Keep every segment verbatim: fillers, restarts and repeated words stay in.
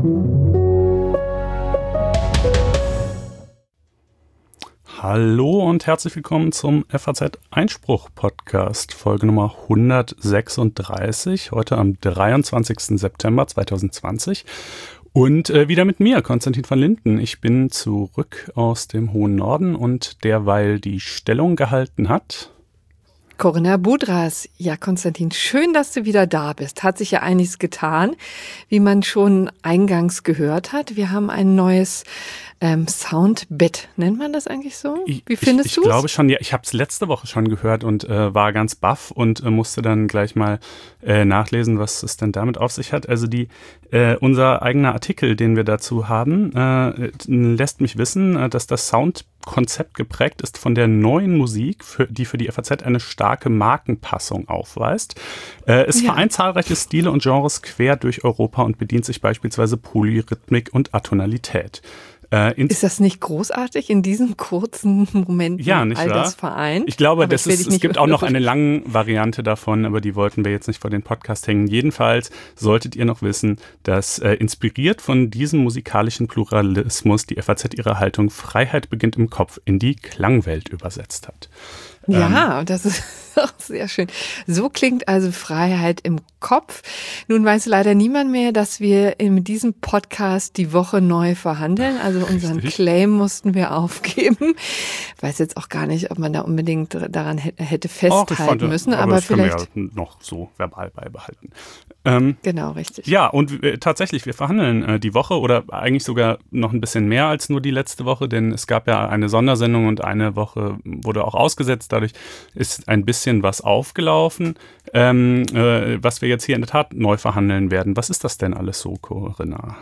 Hallo und herzlich willkommen zum F A Z Einspruch Podcast, Folge Nummer hundertsechsunddreißig, heute am dreiundzwanzigsten September zweitausendzwanzig. Und äh, wieder mit mir, Konstantin van Linden. Ich bin zurück aus dem hohen Norden und derweil die Stellung gehalten hat Corinna Budras. Ja, Konstantin, schön, dass du wieder da bist. Hat sich ja einiges getan, wie man schon eingangs gehört hat. Wir haben ein neues ähm, Soundbett. Nennt man das eigentlich so? Wie findest du es? Ich, ich glaube schon, ja. Ich habe es letzte Woche schon gehört und äh, war ganz baff und äh, musste dann gleich mal äh, nachlesen, was es denn damit auf sich hat. Also die äh, unser eigener Artikel, den wir dazu haben, äh, lässt mich wissen, äh, dass das Soundkonzept geprägt ist von der neuen Musik, für, die für die F A Z eine starke Markenpassung aufweist. Äh, es ja. vereint zahlreiche Stile und Genres quer durch Europa und bedient sich beispielsweise Polyrhythmik und Atonalität. Äh, ist das nicht großartig in diesem kurzen Moment? Ja, nicht all wahr? Das vereint? Ich glaube, das ist, es gibt auch noch eine lange Variante davon, aber die wollten wir jetzt nicht vor den Podcast hängen. Jedenfalls solltet ihr noch wissen, dass äh, inspiriert von diesem musikalischen Pluralismus die F A Z ihre Haltung Freiheit beginnt im Kopf in die Klangwelt übersetzt hat. Ja, ähm, das ist auch sehr schön. So klingt also Freiheit im Kopf. Nun weiß leider niemand mehr, dass wir in diesem Podcast die Woche neu verhandeln. Also unseren Richtig. Claim mussten wir aufgeben. Ich weiß jetzt auch gar nicht, ob man da unbedingt daran hätte festhalten oh, fand, müssen. Aber, aber das vielleicht können wir ja noch so verbal beibehalten. Ähm, genau, richtig. Ja, und äh, tatsächlich, wir verhandeln äh, die Woche oder eigentlich sogar noch ein bisschen mehr als nur die letzte Woche, denn es gab ja eine Sondersendung und eine Woche wurde auch ausgesetzt. Dadurch ist ein bisschen was aufgelaufen, ähm, äh, was wir jetzt hier in der Tat neu verhandeln werden. Was ist das denn alles so, Corinna?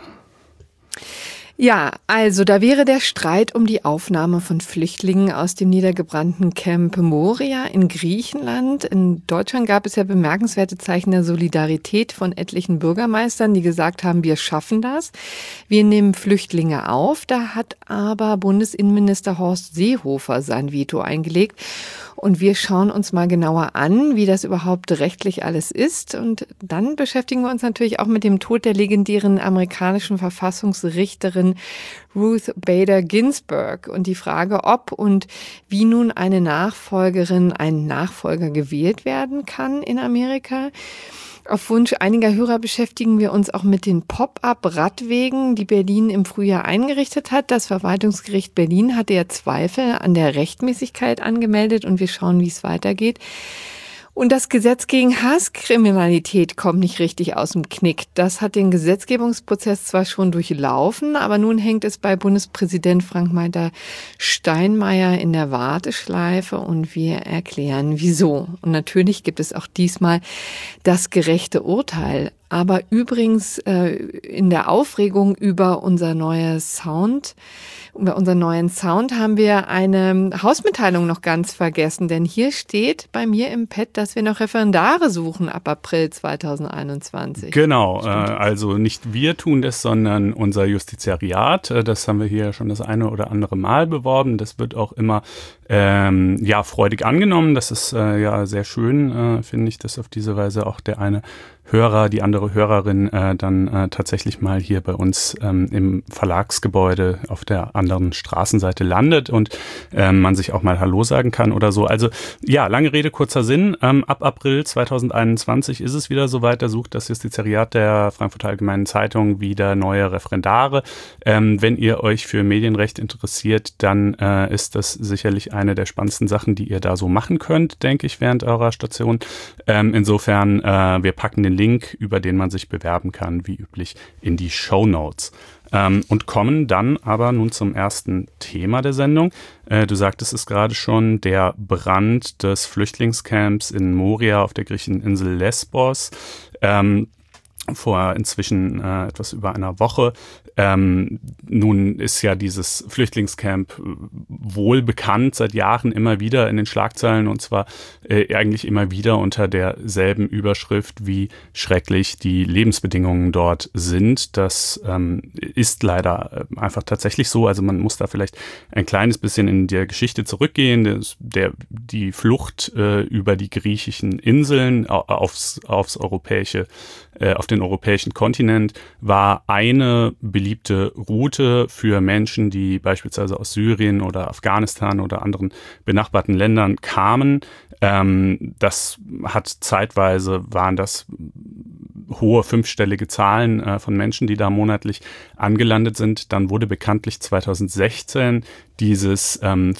Ja, also da wäre der Streit um die Aufnahme von Flüchtlingen aus dem niedergebrannten Camp Moria in Griechenland. In Deutschland gab es ja bemerkenswerte Zeichen der Solidarität von etlichen Bürgermeistern, die gesagt haben, wir schaffen das. Wir nehmen Flüchtlinge auf. Da hat aber Bundesinnenminister Horst Seehofer sein Veto eingelegt. Und wir schauen uns mal genauer an, wie das überhaupt rechtlich alles ist. Und dann beschäftigen wir uns natürlich auch mit dem Tod der legendären amerikanischen Verfassungsrichterin Ruth Bader Ginsburg und die Frage, ob und wie nun eine Nachfolgerin, ein Nachfolger gewählt werden kann in Amerika. Auf Wunsch einiger Hörer beschäftigen wir uns auch mit den Pop-up-Radwegen, die Berlin im Frühjahr eingerichtet hat. Das Verwaltungsgericht Berlin hatte ja Zweifel an der Rechtmäßigkeit angemeldet und wir schauen, wie es weitergeht. Und das Gesetz gegen Hasskriminalität kommt nicht richtig aus dem Knick. Das hat den Gesetzgebungsprozess zwar schon durchlaufen, aber nun hängt es bei Bundespräsident Frank-Walter Steinmeier in der Warteschleife und wir erklären, wieso. Und natürlich gibt es auch diesmal das gerechte Urteil. Aber übrigens äh, in der Aufregung über unser neues Sound, über unseren neuen Sound haben wir eine Hausmitteilung noch ganz vergessen, denn hier steht bei mir im Pad, dass wir noch Referendare suchen ab April zweitausendeinundzwanzig. Genau, äh, also nicht wir tun das, sondern unser Justiziariat. Das haben wir hier schon das eine oder andere Mal beworben. Das wird auch immer ähm, ja freudig angenommen. Das ist äh, ja sehr schön, äh, finde ich, dass auf diese Weise auch der eine Hörer, die andere Hörerin äh, dann äh, tatsächlich mal hier bei uns ähm, im Verlagsgebäude auf der anderen Straßenseite landet und ähm, man sich auch mal Hallo sagen kann oder so. Also ja, lange Rede, kurzer Sinn. Ähm, ab April zweitausendeinundzwanzig ist es wieder soweit. Da sucht das Justiziariat der Frankfurter Allgemeinen Zeitung wieder neue Referendare. Ähm, wenn ihr euch für Medienrecht interessiert, dann äh, ist das sicherlich eine der spannendsten Sachen, die ihr da so machen könnt, denke ich, während eurer Station. Ähm, insofern, äh, wir packen den Link, über den man sich bewerben kann, wie üblich, in die Shownotes. Ähm, und kommen dann aber nun zum ersten Thema der Sendung. Äh, du sagtest es gerade schon, der Brand des Flüchtlingscamps in Moria auf der griechischen Insel Lesbos. Ähm, vor inzwischen äh, etwas über einer Woche. Ähm, nun ist ja dieses Flüchtlingscamp wohl bekannt, seit Jahren immer wieder in den Schlagzeilen und zwar äh, eigentlich immer wieder unter derselben Überschrift, wie schrecklich die Lebensbedingungen dort sind. Das ähm, ist leider einfach tatsächlich so. Also man muss da vielleicht ein kleines bisschen in der Geschichte zurückgehen. Das, der, die Flucht äh, über die griechischen Inseln aufs, aufs europäische äh, auf den europäischen Kontinent, war eine beliebte Route für Menschen, die beispielsweise aus Syrien oder Afghanistan oder anderen benachbarten Ländern kamen. Ähm, das hat zeitweise, waren das hohe fünfstellige Zahlen äh, von Menschen, die da monatlich angelandet sind. Dann wurde bekanntlich zweitausendsechzehn dieses ähm,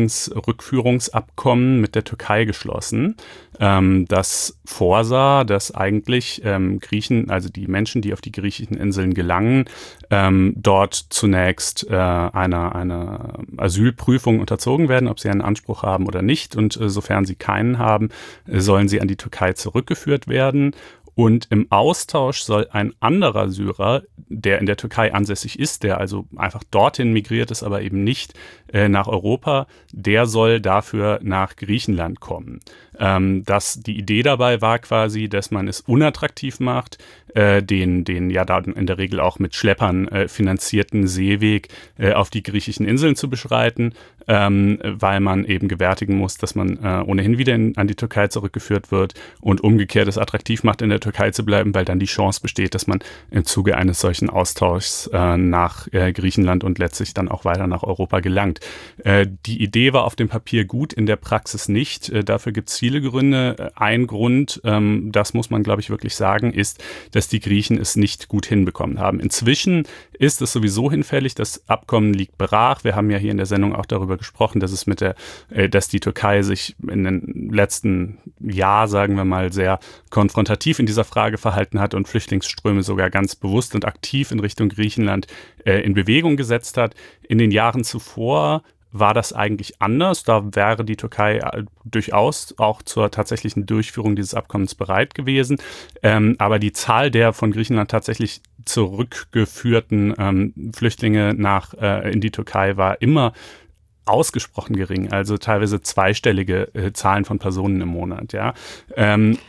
Flüchtlingsrückführungsabkommen mit der Türkei geschlossen, ähm, das vorsah, dass eigentlich ähm, Griechen, also die Menschen, die auf die griechischen Inseln gelangen, ähm, dort zunächst äh, einer eine Asylprüfung unterzogen werden, ob sie einen Anspruch haben oder nicht. Und äh, sofern sie keinen haben, äh, sollen sie an die Türkei zurückgeführt werden. Und im Austausch soll ein anderer Syrer, der in der Türkei ansässig ist, der also einfach dorthin migriert ist, aber eben nicht äh, nach Europa, der soll dafür nach Griechenland kommen. Ähm, das, die Idee dabei war quasi, dass man es unattraktiv macht, äh, den, den ja dann in der Regel auch mit Schleppern äh, finanzierten Seeweg äh, auf die griechischen Inseln zu beschreiten, ähm, weil man eben gewärtigen muss, dass man äh, ohnehin wieder in, an die Türkei zurückgeführt wird und umgekehrt es attraktiv macht, in der Türkei zu bleiben, weil dann die Chance besteht, dass man im Zuge eines solchen Austauschs äh, nach äh, Griechenland und letztlich dann auch weiter nach Europa gelangt. Äh, die Idee war auf dem Papier gut, in der Praxis nicht. Äh, dafür gibt es viele Gründe. Ein Grund, ähm, das muss man, glaube ich, wirklich sagen, ist, dass die Griechen es nicht gut hinbekommen haben. Inzwischen ist es sowieso hinfällig. Das Abkommen liegt brach. Wir haben ja hier in der Sendung auch darüber gesprochen, dass es mit der, äh, dass die Türkei sich in den letzten Jahr, sagen wir mal, sehr konfrontativ in dieser Frage verhalten hat und Flüchtlingsströme sogar ganz bewusst und aktiv in Richtung Griechenland äh, in Bewegung gesetzt hat. In den Jahren zuvor war das eigentlich anders. Da wäre die Türkei durchaus auch zur tatsächlichen Durchführung dieses Abkommens bereit gewesen. Ähm, aber die Zahl der von Griechenland tatsächlich zurückgeführten ähm, Flüchtlinge nach äh, in die Türkei war immer ausgesprochen gering, also teilweise zweistellige äh, Zahlen von Personen im Monat. Ja. Ähm,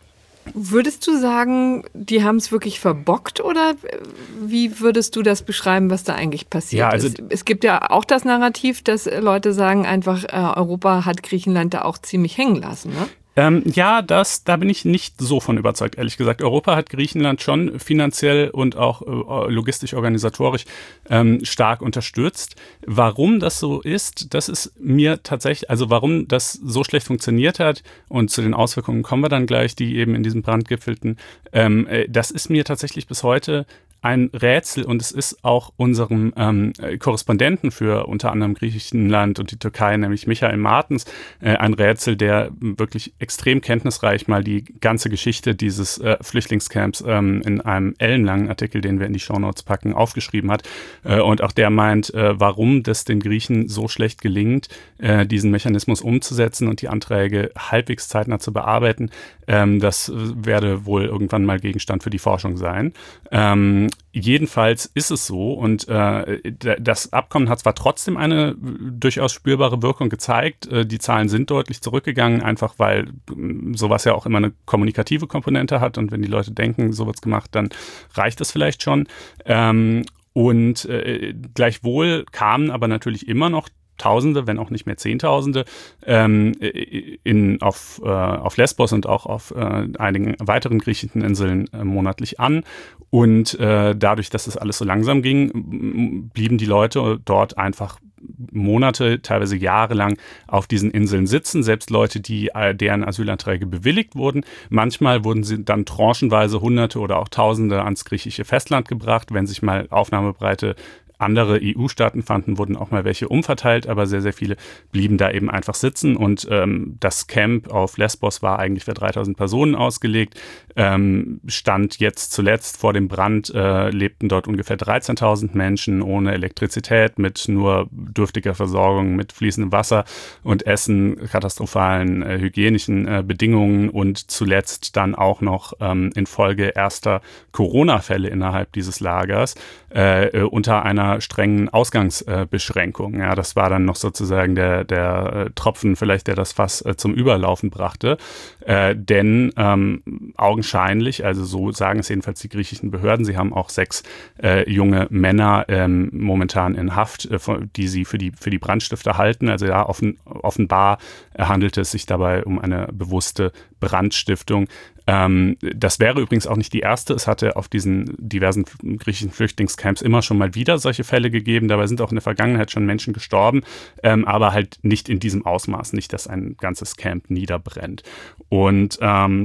Würdest du sagen, die haben es wirklich verbockt oder wie würdest du das beschreiben, was da eigentlich passiert ja, also ist? Es gibt ja auch das Narrativ, dass Leute sagen einfach, äh, Europa hat Griechenland da auch ziemlich hängen lassen, ne? Ähm, ja, das, da bin ich nicht so von überzeugt, ehrlich gesagt. Europa hat Griechenland schon finanziell und auch äh, logistisch, organisatorisch ähm, stark unterstützt. Warum das so ist, das ist mir tatsächlich, also warum das so schlecht funktioniert hat und zu den Auswirkungen kommen wir dann gleich, die eben in diesem Brand gipfelten, ähm, äh, das ist mir tatsächlich bis heute ein Rätsel und es ist auch unserem ähm, Korrespondenten für unter anderem Griechenland und die Türkei, nämlich Michael Martens, äh, ein Rätsel, der wirklich extrem kenntnisreich mal die ganze Geschichte dieses äh, Flüchtlingscamps ähm, in einem ellenlangen Artikel, den wir in die Shownotes packen, aufgeschrieben hat. Äh, und auch der meint, äh, warum das den Griechen so schlecht gelingt, äh, diesen Mechanismus umzusetzen und die Anträge halbwegs zeitnah zu bearbeiten. Ähm, das werde wohl irgendwann mal Gegenstand für die Forschung sein. Ähm, Jedenfalls ist es so und äh, das Abkommen hat zwar trotzdem eine durchaus spürbare Wirkung gezeigt, äh, die Zahlen sind deutlich zurückgegangen, einfach weil äh, sowas ja auch immer eine kommunikative Komponente hat und wenn die Leute denken, so wird's gemacht, dann reicht das vielleicht schon. Ähm, und äh, gleichwohl kamen aber natürlich immer noch Tausende, wenn auch nicht mehr Zehntausende, ähm, in, auf, äh, auf Lesbos und auch auf äh, einigen weiteren griechischen Inseln äh, monatlich an. Und äh, dadurch, dass es alles so langsam ging, blieben die Leute dort einfach Monate, teilweise jahrelang auf diesen Inseln sitzen. Selbst Leute, die äh, deren Asylanträge bewilligt wurden. Manchmal wurden sie dann tranchenweise Hunderte oder auch Tausende ans griechische Festland gebracht, wenn sich mal aufnahmebereite andere E U-Staaten fanden, wurden auch mal welche umverteilt, aber sehr, sehr viele blieben da eben einfach sitzen und ähm, das Camp auf Lesbos war eigentlich für dreitausend Personen ausgelegt. Ähm, stand jetzt zuletzt vor dem Brand, äh, lebten dort ungefähr dreizehntausend Menschen ohne Elektrizität, mit nur dürftiger Versorgung, mit fließendem Wasser und Essen, katastrophalen äh, hygienischen äh, Bedingungen und zuletzt dann auch noch ähm, infolge erster Corona-Fälle innerhalb dieses Lagers äh, äh, unter einer strengen Ausgangsbeschränkung. Ja, das war dann noch sozusagen der, der äh, Tropfen vielleicht, der das Fass äh, zum Überlaufen brachte. Äh, denn ähm, augenscheinlich, also so sagen es jedenfalls die griechischen Behörden, sie haben auch sechs äh, junge Männer ähm, momentan in Haft, äh, die sie für die, für die Brandstifter halten. Also ja, offen, offenbar handelte es sich dabei um eine bewusste Brandstiftung. Ähm, das wäre übrigens auch nicht die erste. Es hatte auf diesen diversen griechischen Flüchtlingscamps immer schon mal wieder solche Fälle gegeben. Dabei sind auch in der Vergangenheit schon Menschen gestorben, ähm, aber halt nicht in diesem Ausmaß, nicht, dass ein ganzes Camp niederbrennt. Und ähm,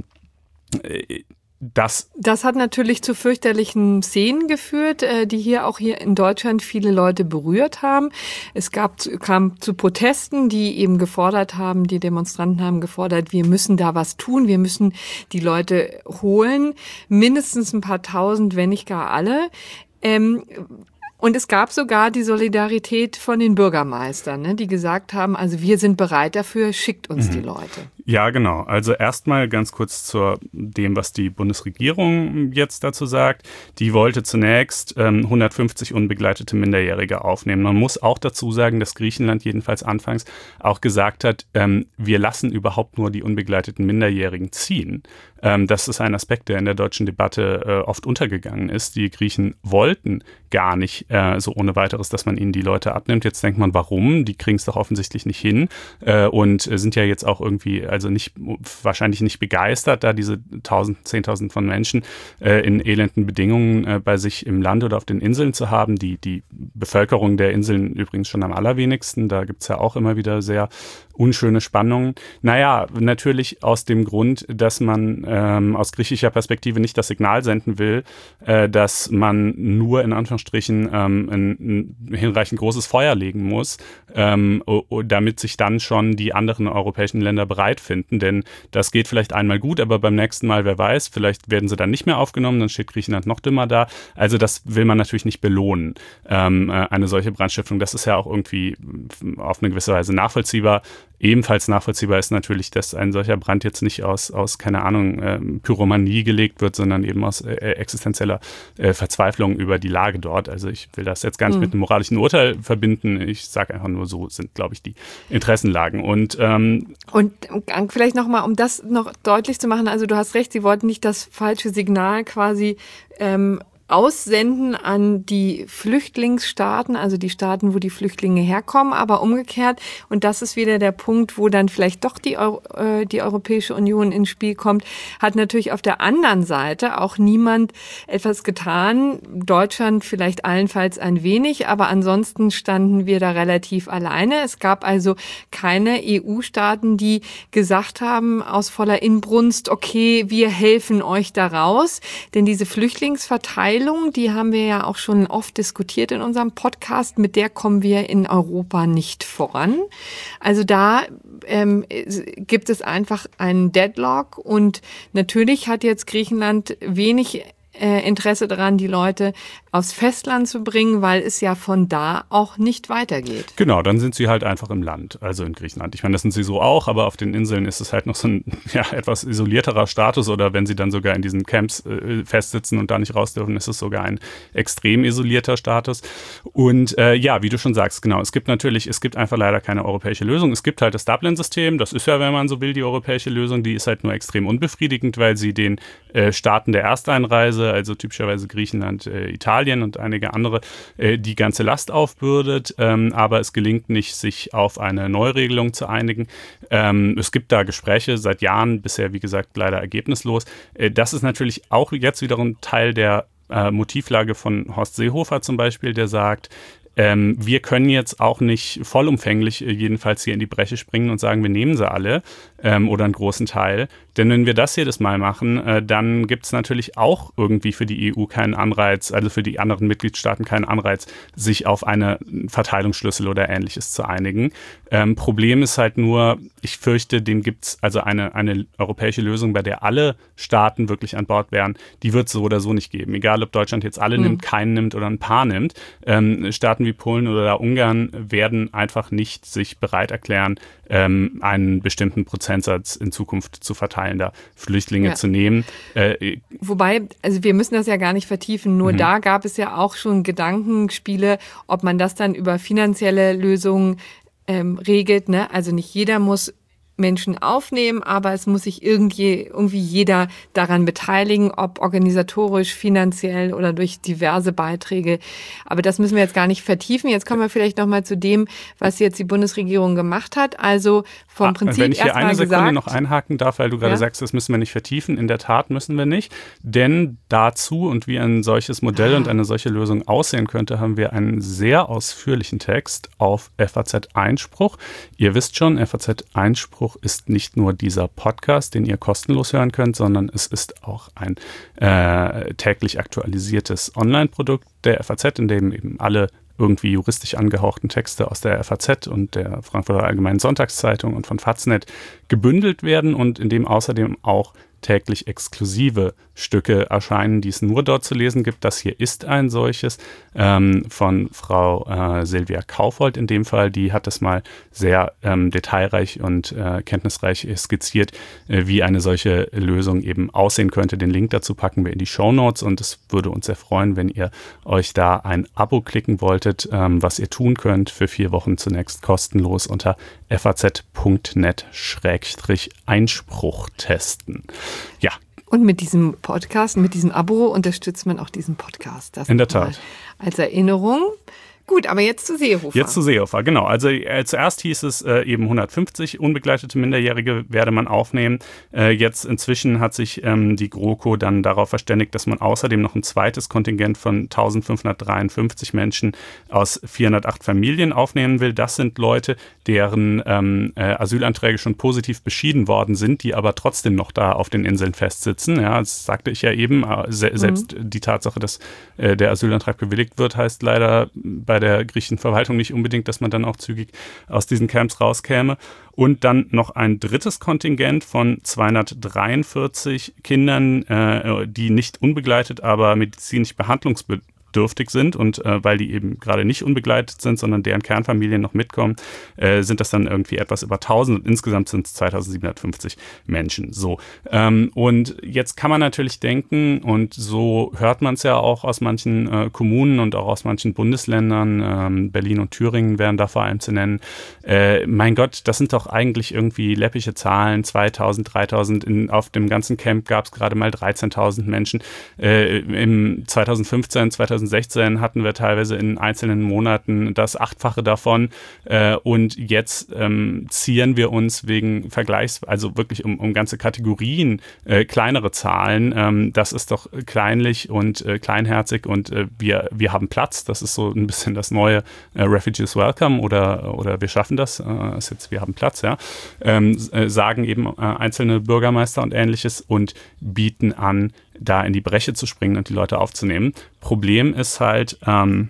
Das, das hat natürlich zu fürchterlichen Szenen geführt, die hier auch hier in Deutschland viele Leute berührt haben. Es gab, kam zu Protesten, die eben gefordert haben, die Demonstranten haben gefordert, wir müssen da was tun, wir müssen die Leute holen, mindestens ein paar tausend, wenn nicht gar alle. Ähm, Und es gab sogar die Solidarität von den Bürgermeistern, ne, die gesagt haben, also wir sind bereit dafür, schickt uns mhm. die Leute. Ja, genau. Also erstmal ganz kurz zu dem, was die Bundesregierung jetzt dazu sagt. Die wollte zunächst ähm, hundertfünfzig unbegleitete Minderjährige aufnehmen. Man muss auch dazu sagen, dass Griechenland jedenfalls anfangs auch gesagt hat, ähm, wir lassen überhaupt nur die unbegleiteten Minderjährigen ziehen. Ähm, das ist ein Aspekt, der in der deutschen Debatte äh, oft untergegangen ist. Die Griechen wollten gar nicht äh, so ohne weiteres, dass man ihnen die Leute abnimmt. Jetzt denkt man, warum? Die kriegen es doch offensichtlich nicht hin äh, und äh, sind ja jetzt auch irgendwie, also nicht wahrscheinlich nicht begeistert, da diese tausend, zehntausend von Menschen äh, in elenden Bedingungen äh, bei sich im Land oder auf den Inseln zu haben. Die, die Bevölkerung der Inseln übrigens schon am allerwenigsten. Da gibt es ja auch immer wieder sehr unschöne Spannungen. Naja, natürlich aus dem Grund, dass man ähm, aus griechischer Perspektive nicht das Signal senden will, äh, dass man nur in Anführungsstrichen ähm, ein, ein hinreichend großes Feuer legen muss, ähm, damit sich dann schon die anderen europäischen Länder bereit finden. Denn das geht vielleicht einmal gut, aber beim nächsten Mal, wer weiß, vielleicht werden sie dann nicht mehr aufgenommen, dann steht Griechenland noch dümmer da. Also das will man natürlich nicht belohnen, ähm, eine solche Brandstiftung. Das ist ja auch irgendwie auf eine gewisse Weise nachvollziehbar. Ebenfalls nachvollziehbar ist natürlich, dass ein solcher Brand jetzt nicht aus, aus keine Ahnung, äh, Pyromanie gelegt wird, sondern eben aus äh, existenzieller äh, Verzweiflung über die Lage dort. Also ich will das jetzt gar nicht mhm. mit einem moralischen Urteil verbinden. Ich sage einfach nur, so sind, glaube ich, die Interessenlagen. Und, ähm, Und vielleicht nochmal, um das noch deutlich zu machen, also du hast recht, sie wollten nicht das falsche Signal quasi ähm, aussenden an die Flüchtlingsstaaten, also die Staaten, wo die Flüchtlinge herkommen, aber umgekehrt, und das ist wieder der Punkt, wo dann vielleicht doch die, Euro, äh, die Europäische Union ins Spiel kommt, hat natürlich auf der anderen Seite auch niemand etwas getan, Deutschland vielleicht allenfalls ein wenig, aber ansonsten standen wir da relativ alleine. Es gab also keine E U-Staaten, die gesagt haben aus voller Inbrunst, okay, wir helfen euch da raus, denn diese Flüchtlingsverteilung, die haben wir ja auch schon oft diskutiert in unserem Podcast, mit der kommen wir in Europa nicht voran. Also da ähm, gibt es einfach einen Deadlock und natürlich hat jetzt Griechenland wenig äh, Interesse daran, die Leute aufs Festland zu bringen, weil es ja von da auch nicht weitergeht. Genau, dann sind sie halt einfach im Land, also in Griechenland. Ich meine, das sind sie so auch, aber auf den Inseln ist es halt noch so ein ja, etwas isolierterer Status oder wenn sie dann sogar in diesen Camps äh, festsitzen und da nicht raus dürfen, ist es sogar ein extrem isolierter Status. Und äh, ja, wie du schon sagst, genau, es gibt natürlich, es gibt einfach leider keine europäische Lösung. Es gibt halt das Dublin-System, das ist ja, wenn man so will, die europäische Lösung, die ist halt nur extrem unbefriedigend, weil sie den äh, Staaten der Ersteinreise, also typischerweise Griechenland, äh, Italien und einige andere, äh, die ganze Last aufbürdet, ähm, aber es gelingt nicht, sich auf eine Neuregelung zu einigen. Ähm, es gibt da Gespräche seit Jahren, bisher wie gesagt leider ergebnislos. Äh, das ist natürlich auch jetzt wiederum Teil der äh, Motivlage von Horst Seehofer zum Beispiel, der sagt, Ähm, wir können jetzt auch nicht vollumfänglich äh, jedenfalls hier in die Bresche springen und sagen, wir nehmen sie alle ähm, oder einen großen Teil. Denn wenn wir das jedes Mal machen, äh, dann gibt es natürlich auch irgendwie für die E U keinen Anreiz, also für die anderen Mitgliedstaaten keinen Anreiz, sich auf einen Verteilungsschlüssel oder Ähnliches zu einigen. Ähm, Problem ist halt nur, ich fürchte, den gibt es, also eine, eine europäische Lösung, bei der alle Staaten wirklich an Bord wären, die wird es so oder so nicht geben. Egal, ob Deutschland jetzt alle mhm. nimmt, keinen nimmt oder ein paar nimmt. Ähm, Staaten wie Polen oder Ungarn werden einfach nicht sich bereit erklären, ähm, einen bestimmten Prozentsatz in Zukunft zu verteilen, da Flüchtlinge ja. zu nehmen. Äh, Wobei, also wir müssen das ja gar nicht vertiefen, nur mhm. da gab es ja auch schon Gedankenspiele, ob man das dann über finanzielle Lösungen ähm, regelt, ne? Also nicht jeder muss Menschen aufnehmen, aber es muss sich irgendwie, irgendwie jeder daran beteiligen, ob organisatorisch, finanziell oder durch diverse Beiträge. Aber das müssen wir jetzt gar nicht vertiefen. Jetzt kommen wir vielleicht noch mal zu dem, was jetzt die Bundesregierung gemacht hat. Also vom Prinzip Wenn ich hier eine Sekunde gesagt, noch einhaken darf, weil du gerade ja? sagst, das müssen wir nicht vertiefen. In der Tat müssen wir nicht, denn dazu und wie ein solches Modell ah. und eine solche Lösung aussehen könnte, haben wir einen sehr ausführlichen Text auf F A Z Einspruch. Ihr wisst schon, F A Z Einspruch ist nicht nur dieser Podcast, den ihr kostenlos hören könnt, sondern es ist auch ein äh, täglich aktualisiertes Online-Produkt der F A Z, in dem eben alle irgendwie juristisch angehauchten Texte aus der F A Z und der Frankfurter Allgemeinen Sonntagszeitung und von Faznet gebündelt werden und in dem außerdem auch täglich exklusive Stücke erscheinen, die es nur dort zu lesen gibt. Das hier ist ein solches ähm, von Frau äh, Silvia Kaufold in dem Fall. Die hat das mal sehr ähm, detailreich und äh, kenntnisreich skizziert, äh, wie eine solche Lösung eben aussehen könnte. Den Link dazu packen wir in die Shownotes und es würde uns sehr freuen, wenn ihr euch da ein Abo klicken wolltet, ähm, was ihr tun könnt für vier Wochen zunächst kostenlos unter faz punkt net schrägstrich Einspruch testen. Ja. Und mit diesem Podcast, mit diesem Abo unterstützt man auch diesen Podcast. Das in der Tat. Als Erinnerung. Gut, aber jetzt zu Seehofer. Jetzt zu Seehofer, genau. Also äh, zuerst hieß es äh, eben hundertfünfzig unbegleitete Minderjährige werde man aufnehmen. Äh, jetzt inzwischen hat sich ähm, die GroKo dann darauf verständigt, dass man außerdem noch ein zweites Kontingent von eintausendfünfhundertdreiundfünfzig Menschen aus vierhundertacht Familien aufnehmen will. Das sind Leute, deren ähm, äh, Asylanträge schon positiv beschieden worden sind, die aber trotzdem noch da auf den Inseln festsitzen. Ja, das sagte ich ja eben. Äh, se- mhm. Selbst die Tatsache, dass äh, der Asylantrag bewilligt wird, heißt leider bei der griechischen Verwaltung nicht unbedingt, dass man dann auch zügig aus diesen Camps rauskäme. Und dann noch ein drittes Kontingent von zweihundertdreiundvierzig Kindern, äh, die nicht unbegleitet, aber medizinisch behandlungsbedürftig sind und äh, weil die eben gerade nicht unbegleitet sind, sondern deren Kernfamilien noch mitkommen, äh, sind das dann irgendwie etwas über tausend und insgesamt sind es zweitausendsiebenhundertfünfzig Menschen. So. Ähm, und jetzt kann man natürlich denken und so hört man es ja auch aus manchen äh, Kommunen und auch aus manchen Bundesländern, ähm, Berlin und Thüringen wären da vor allem zu nennen, äh, mein Gott, das sind doch eigentlich irgendwie läppische Zahlen, zweitausend, dreitausend, in, auf dem ganzen Camp gab es gerade mal dreizehntausend Menschen, äh, im zweitausendfünfzehn, zweitausendsechzehn hatten wir teilweise in einzelnen Monaten das Achtfache davon äh, und jetzt ähm, zieren wir uns wegen Vergleichs, also wirklich um, um ganze Kategorien äh, kleinere Zahlen. Ähm, das ist doch kleinlich und äh, kleinherzig und äh, wir, wir haben Platz. Das ist so ein bisschen das neue äh, Refugees Welcome oder, oder wir schaffen das. Äh, ist jetzt, wir haben Platz, ja. Ähm, äh, sagen eben äh, einzelne Bürgermeister und Ähnliches und bieten an, da in die Breche zu springen und die Leute aufzunehmen. Problem ist halt, ähm,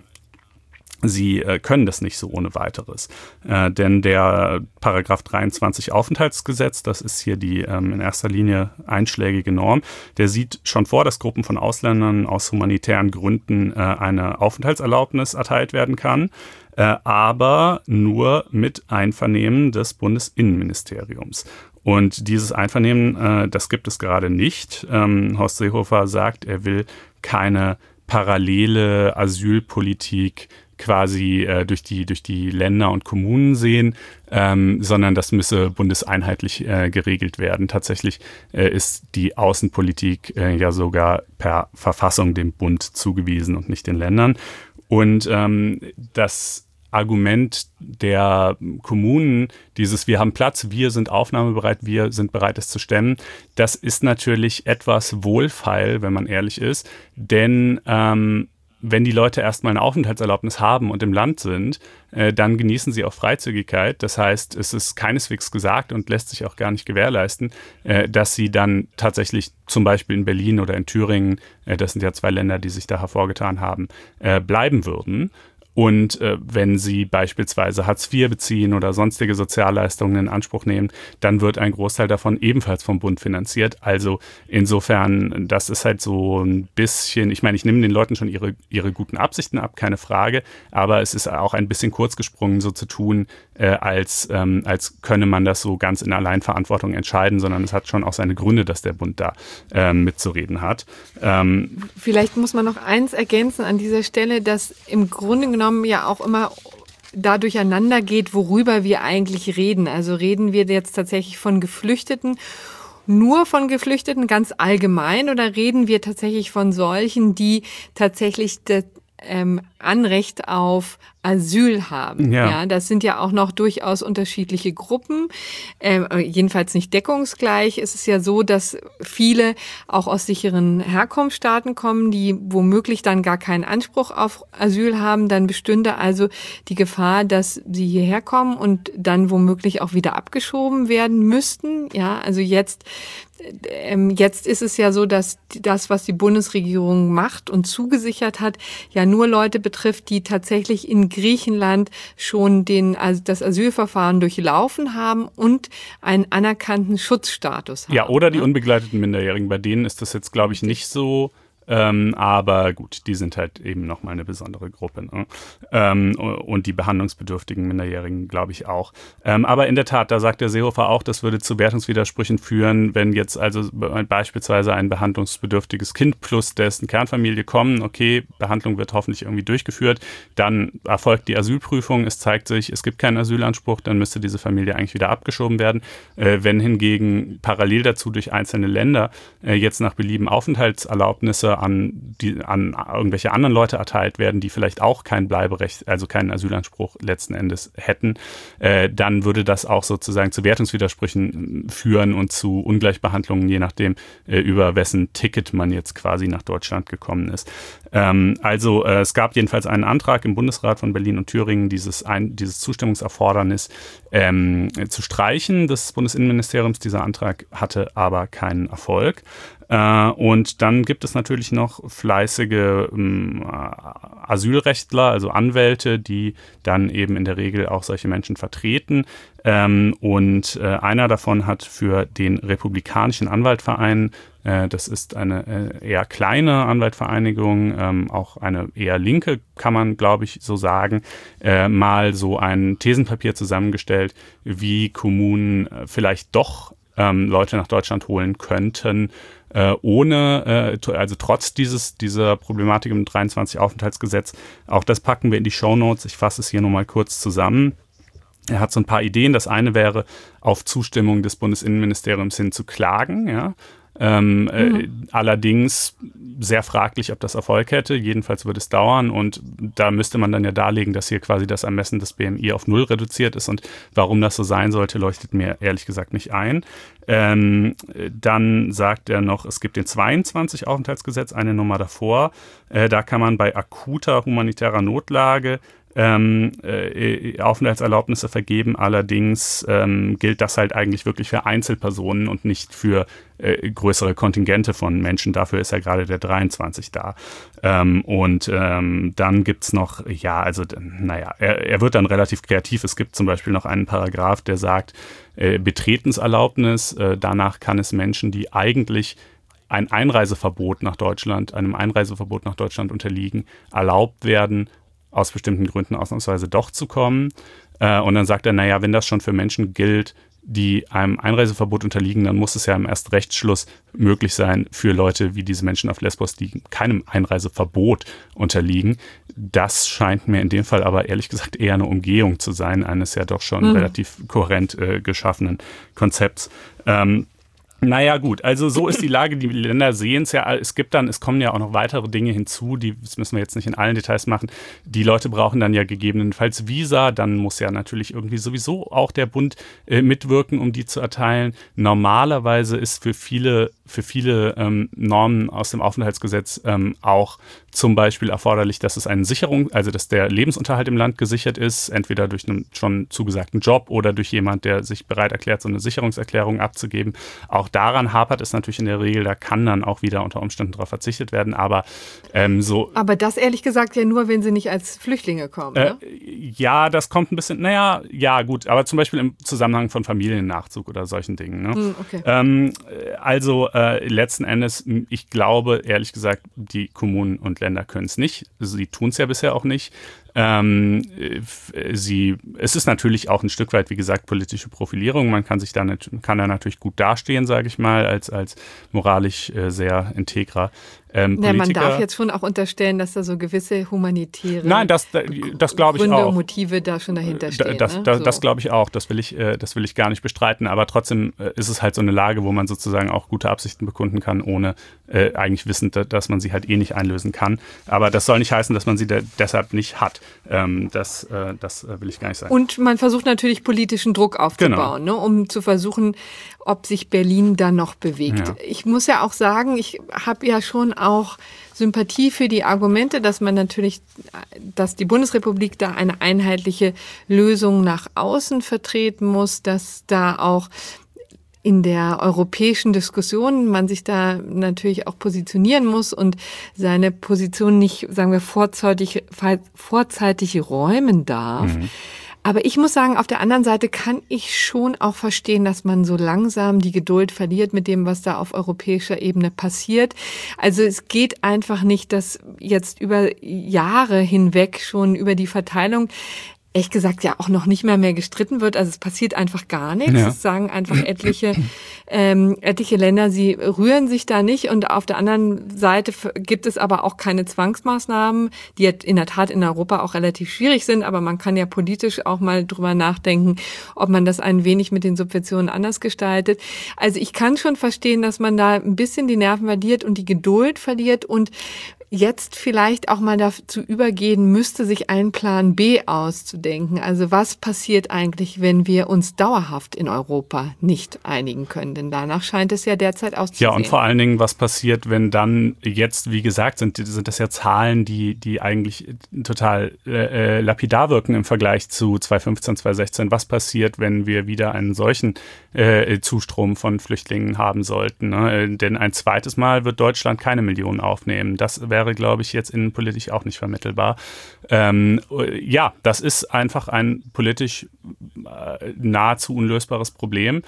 sie äh, können das nicht so ohne weiteres. Äh, denn der Paragraph dreiundzwanzig Aufenthaltsgesetz, das ist hier die ähm, in erster Linie einschlägige Norm, der sieht schon vor, dass Gruppen von Ausländern aus humanitären Gründen äh, eine Aufenthaltserlaubnis erteilt werden kann, äh, aber nur mit Einvernehmen des Bundesinnenministeriums. Und dieses Einvernehmen, äh, das gibt es gerade nicht. Ähm, Horst Seehofer sagt, er will keine parallele Asylpolitik quasi äh, durch die durch die Länder und Kommunen sehen, ähm, sondern das müsse bundeseinheitlich äh, geregelt werden. Tatsächlich äh, ist die Außenpolitik äh, ja sogar per Verfassung dem Bund zugewiesen und nicht den Ländern. Und ähm, das Argument der Kommunen, dieses wir haben Platz, wir sind aufnahmebereit, wir sind bereit, es zu stemmen, das ist natürlich etwas wohlfeil, wenn man ehrlich ist, denn ähm, wenn die Leute erstmal eine Aufenthaltserlaubnis haben und im Land sind, äh, dann genießen sie auch Freizügigkeit. Das heißt, es ist keineswegs gesagt und lässt sich auch gar nicht gewährleisten, äh, dass sie dann tatsächlich zum Beispiel in Berlin oder in Thüringen, äh, das sind ja zwei Länder, die sich da hervorgetan haben, äh, bleiben würden. Und äh, wenn Sie beispielsweise Hartz vier beziehen oder sonstige Sozialleistungen in Anspruch nehmen, dann wird ein Großteil davon ebenfalls vom Bund finanziert. Also insofern, das ist halt so ein bisschen, ich meine, ich nehme den Leuten schon ihre, ihre guten Absichten ab, keine Frage, aber es ist auch ein bisschen kurz gesprungen, so zu tun, äh, als, ähm, als könne man das so ganz in Alleinverantwortung entscheiden, sondern es hat schon auch seine Gründe, dass der Bund da äh, mitzureden hat. Ähm, Vielleicht muss man noch eins ergänzen an dieser Stelle, dass im Grunde genommen ja auch immer da durcheinander geht, worüber wir eigentlich reden. Also reden wir jetzt tatsächlich von Geflüchteten, nur von Geflüchteten ganz allgemein, oder reden wir tatsächlich von solchen, die tatsächlich das ähm, Anrecht auf Asyl haben? Ja. Ja, das sind ja auch noch durchaus unterschiedliche Gruppen, ähm, jedenfalls nicht deckungsgleich. Es ist ja so, dass viele auch aus sicheren Herkunftsstaaten kommen, die womöglich dann gar keinen Anspruch auf Asyl haben. Dann bestünde also die Gefahr, dass sie hierher kommen und dann womöglich auch wieder abgeschoben werden müssten. Ja, also jetzt Ähm, jetzt ist es ja so, dass das, was die Bundesregierung macht und zugesichert hat, ja nur Leute betrifft, die tatsächlich in Griechenland schon den, also das Asylverfahren durchlaufen haben und einen anerkannten Schutzstatus haben. Ja, oder die unbegleiteten Minderjährigen. Bei denen ist das jetzt, glaube ich, nicht so. Ähm, aber gut, die sind halt eben nochmal eine besondere Gruppe. Ne? Ähm, und die behandlungsbedürftigen Minderjährigen, glaube ich, auch. Ähm, aber in der Tat, da sagt der Seehofer auch, das würde zu Wertungswidersprüchen führen, wenn jetzt also beispielsweise ein behandlungsbedürftiges Kind plus dessen Kernfamilie kommen. Okay, Behandlung wird hoffentlich irgendwie durchgeführt. Dann erfolgt die Asylprüfung. Es zeigt sich, es gibt keinen Asylanspruch. Dann müsste diese Familie eigentlich wieder abgeschoben werden. Äh, wenn hingegen parallel dazu durch einzelne Länder äh, jetzt nach Belieben Aufenthaltserlaubnisse an, die, an irgendwelche anderen Leute erteilt werden, die vielleicht auch kein Bleiberecht, also keinen Asylanspruch letzten Endes hätten, äh, dann würde das auch sozusagen zu Wertungswidersprüchen führen und zu Ungleichbehandlungen, je nachdem, äh, über wessen Ticket man jetzt quasi nach Deutschland gekommen ist. Ähm, also äh, es gab jedenfalls einen Antrag im Bundesrat von Berlin und Thüringen, dieses, ein, dieses Zustimmungserfordernis ähm, zu streichen des Bundesinnenministeriums. Dieser Antrag hatte aber keinen Erfolg. Äh, und dann gibt es natürlich noch fleißige ähm, Asylrechtler, also Anwälte, die dann eben in der Regel auch solche Menschen vertreten. Ähm, und äh, einer davon hat für den Republikanischen Anwaltverein, äh, das ist eine äh, eher kleine Anwaltvereinigung, ähm, auch eine eher linke, kann man glaube ich so sagen, äh, mal so ein Thesenpapier zusammengestellt, wie Kommunen äh, vielleicht doch ähm, Leute nach Deutschland holen könnten, Äh, ohne, äh, also trotz dieses, dieser Problematik im dreiundzwanzig Aufenthaltsgesetz. Auch das packen wir in die Shownotes. Ich fasse es hier nochmal kurz zusammen. Er hat so ein paar Ideen. Das eine wäre, auf Zustimmung des Bundesinnenministeriums hin zu klagen, ja. Ähm, mhm. äh, allerdings sehr fraglich, ob das Erfolg hätte. Jedenfalls würde es dauern und da müsste man dann ja darlegen, dass hier quasi das Ermessen des B M I auf null reduziert ist und warum das so sein sollte, leuchtet mir ehrlich gesagt nicht ein. Ähm, dann sagt er noch, es gibt den zweiundzwanzig Aufenthaltsgesetz, eine Nummer davor. Äh, da kann man bei akuter humanitärer Notlage Ähm, äh, Aufenthaltserlaubnisse vergeben. Allerdings ähm, gilt das halt eigentlich wirklich für Einzelpersonen und nicht für äh, größere Kontingente von Menschen. Dafür ist ja gerade der dreiundzwanzig da. Ähm, und ähm, dann gibt's noch, ja, also naja, er, er wird dann relativ kreativ. Es gibt zum Beispiel noch einen Paragraph, der sagt, äh, Betretenserlaubnis, äh, danach kann es Menschen, die eigentlich ein Einreiseverbot nach Deutschland, einem Einreiseverbot nach Deutschland unterliegen, erlaubt werden, aus bestimmten Gründen ausnahmsweise doch zu kommen. Äh, und dann sagt er, naja, wenn das schon für Menschen gilt, die einem Einreiseverbot unterliegen, dann muss es ja im Erstrechtsschluss möglich sein für Leute wie diese Menschen auf Lesbos, die keinem Einreiseverbot unterliegen. Das scheint mir in dem Fall aber ehrlich gesagt eher eine Umgehung zu sein, eines ja doch schon mhm. relativ kohärent äh, geschaffenen Konzepts. Ähm, Naja gut, also so ist die Lage, die Länder sehen es ja, es gibt dann, es kommen ja auch noch weitere Dinge hinzu, die das müssen wir jetzt nicht in allen Details machen, die Leute brauchen dann ja gegebenenfalls Visa, dann muss ja natürlich irgendwie sowieso auch der Bund äh, mitwirken, um die zu erteilen. Normalerweise ist für viele, für viele ähm, Normen aus dem Aufenthaltsgesetz ähm, auch zum Beispiel erforderlich, dass es eine Sicherung, also dass der Lebensunterhalt im Land gesichert ist, entweder durch einen schon zugesagten Job oder durch jemand, der sich bereit erklärt, so eine Sicherungserklärung abzugeben. Auch daran hapert es natürlich in der Regel, da kann dann auch wieder unter Umständen darauf verzichtet werden, aber ähm, so... Aber das ehrlich gesagt ja nur, wenn sie nicht als Flüchtlinge kommen, äh, ne? Ja, das kommt ein bisschen, naja, ja gut, aber zum Beispiel im Zusammenhang von Familiennachzug oder solchen Dingen. Ne? Hm, okay. ähm, also äh, letzten Endes, ich glaube, ehrlich gesagt, die Kommunen und Länder können es nicht. Sie tun es ja bisher auch nicht. Ähm, sie, es ist natürlich auch ein Stück weit, wie gesagt, politische Profilierung. Man kann sich da, nicht, kann da natürlich gut dastehen, sage ich mal, als, als moralisch äh, sehr integrer Ähm, ja, man darf jetzt schon auch unterstellen, dass da so gewisse humanitäre Nein, das, das glaube ich Gründe auch. und Motive da schon dahinter stehen. Das, ne? das, so. das glaube ich auch. Das will ich, das will ich gar nicht bestreiten. Aber trotzdem ist es halt so eine Lage, wo man sozusagen auch gute Absichten bekunden kann, ohne äh, eigentlich wissend, dass man sie halt eh nicht einlösen kann. Aber das soll nicht heißen, dass man sie de- deshalb nicht hat. Ähm, das, äh, das will ich gar nicht sagen. Und man versucht natürlich politischen Druck aufzubauen, genau. ne, um zu versuchen, ob sich Berlin dann noch bewegt. Ja. Ich muss ja auch sagen, ich habe ja schon auch Sympathie für die Argumente, dass man natürlich, dass die Bundesrepublik da eine einheitliche Lösung nach außen vertreten muss, dass da auch in der europäischen Diskussion man sich da natürlich auch positionieren muss und seine Position nicht, sagen wir, vorzeitig, vorzeitig räumen darf. Mhm. Aber ich muss sagen, auf der anderen Seite kann ich schon auch verstehen, dass man so langsam die Geduld verliert mit dem, was da auf europäischer Ebene passiert. Also es geht einfach nicht, dass jetzt über Jahre hinweg schon über die Verteilung ehrlich gesagt ja auch noch nicht mehr mehr gestritten wird. Also es passiert einfach gar nichts. Ja. Es sagen einfach etliche, ähm, etliche Länder, sie rühren sich da nicht. Und auf der anderen Seite gibt es aber auch keine Zwangsmaßnahmen, die in der Tat in Europa auch relativ schwierig sind. Aber man kann ja politisch auch mal drüber nachdenken, ob man das ein wenig mit den Subventionen anders gestaltet. Also ich kann schon verstehen, dass man da ein bisschen die Nerven verliert und die Geduld verliert und jetzt vielleicht auch mal dazu übergehen müsste, sich einen Plan B auszudenken. Also was passiert eigentlich, wenn wir uns dauerhaft in Europa nicht einigen können? Denn danach scheint es ja derzeit auszusehen. Ja, und vor allen Dingen, was passiert, wenn dann jetzt, wie gesagt, sind, sind das ja Zahlen, die, die eigentlich total äh, lapidar wirken im Vergleich zu zweitausendfünfzehn, zweitausendsechzehn. Was passiert, wenn wir wieder einen solchen äh, Zustrom von Flüchtlingen haben sollten? Ne? Denn ein zweites Mal wird Deutschland keine Millionen aufnehmen. Das wäre wäre, glaube ich, jetzt innenpolitisch auch nicht vermittelbar. Ähm, ja, das ist einfach ein politisch äh, nahezu unlösbares Problem.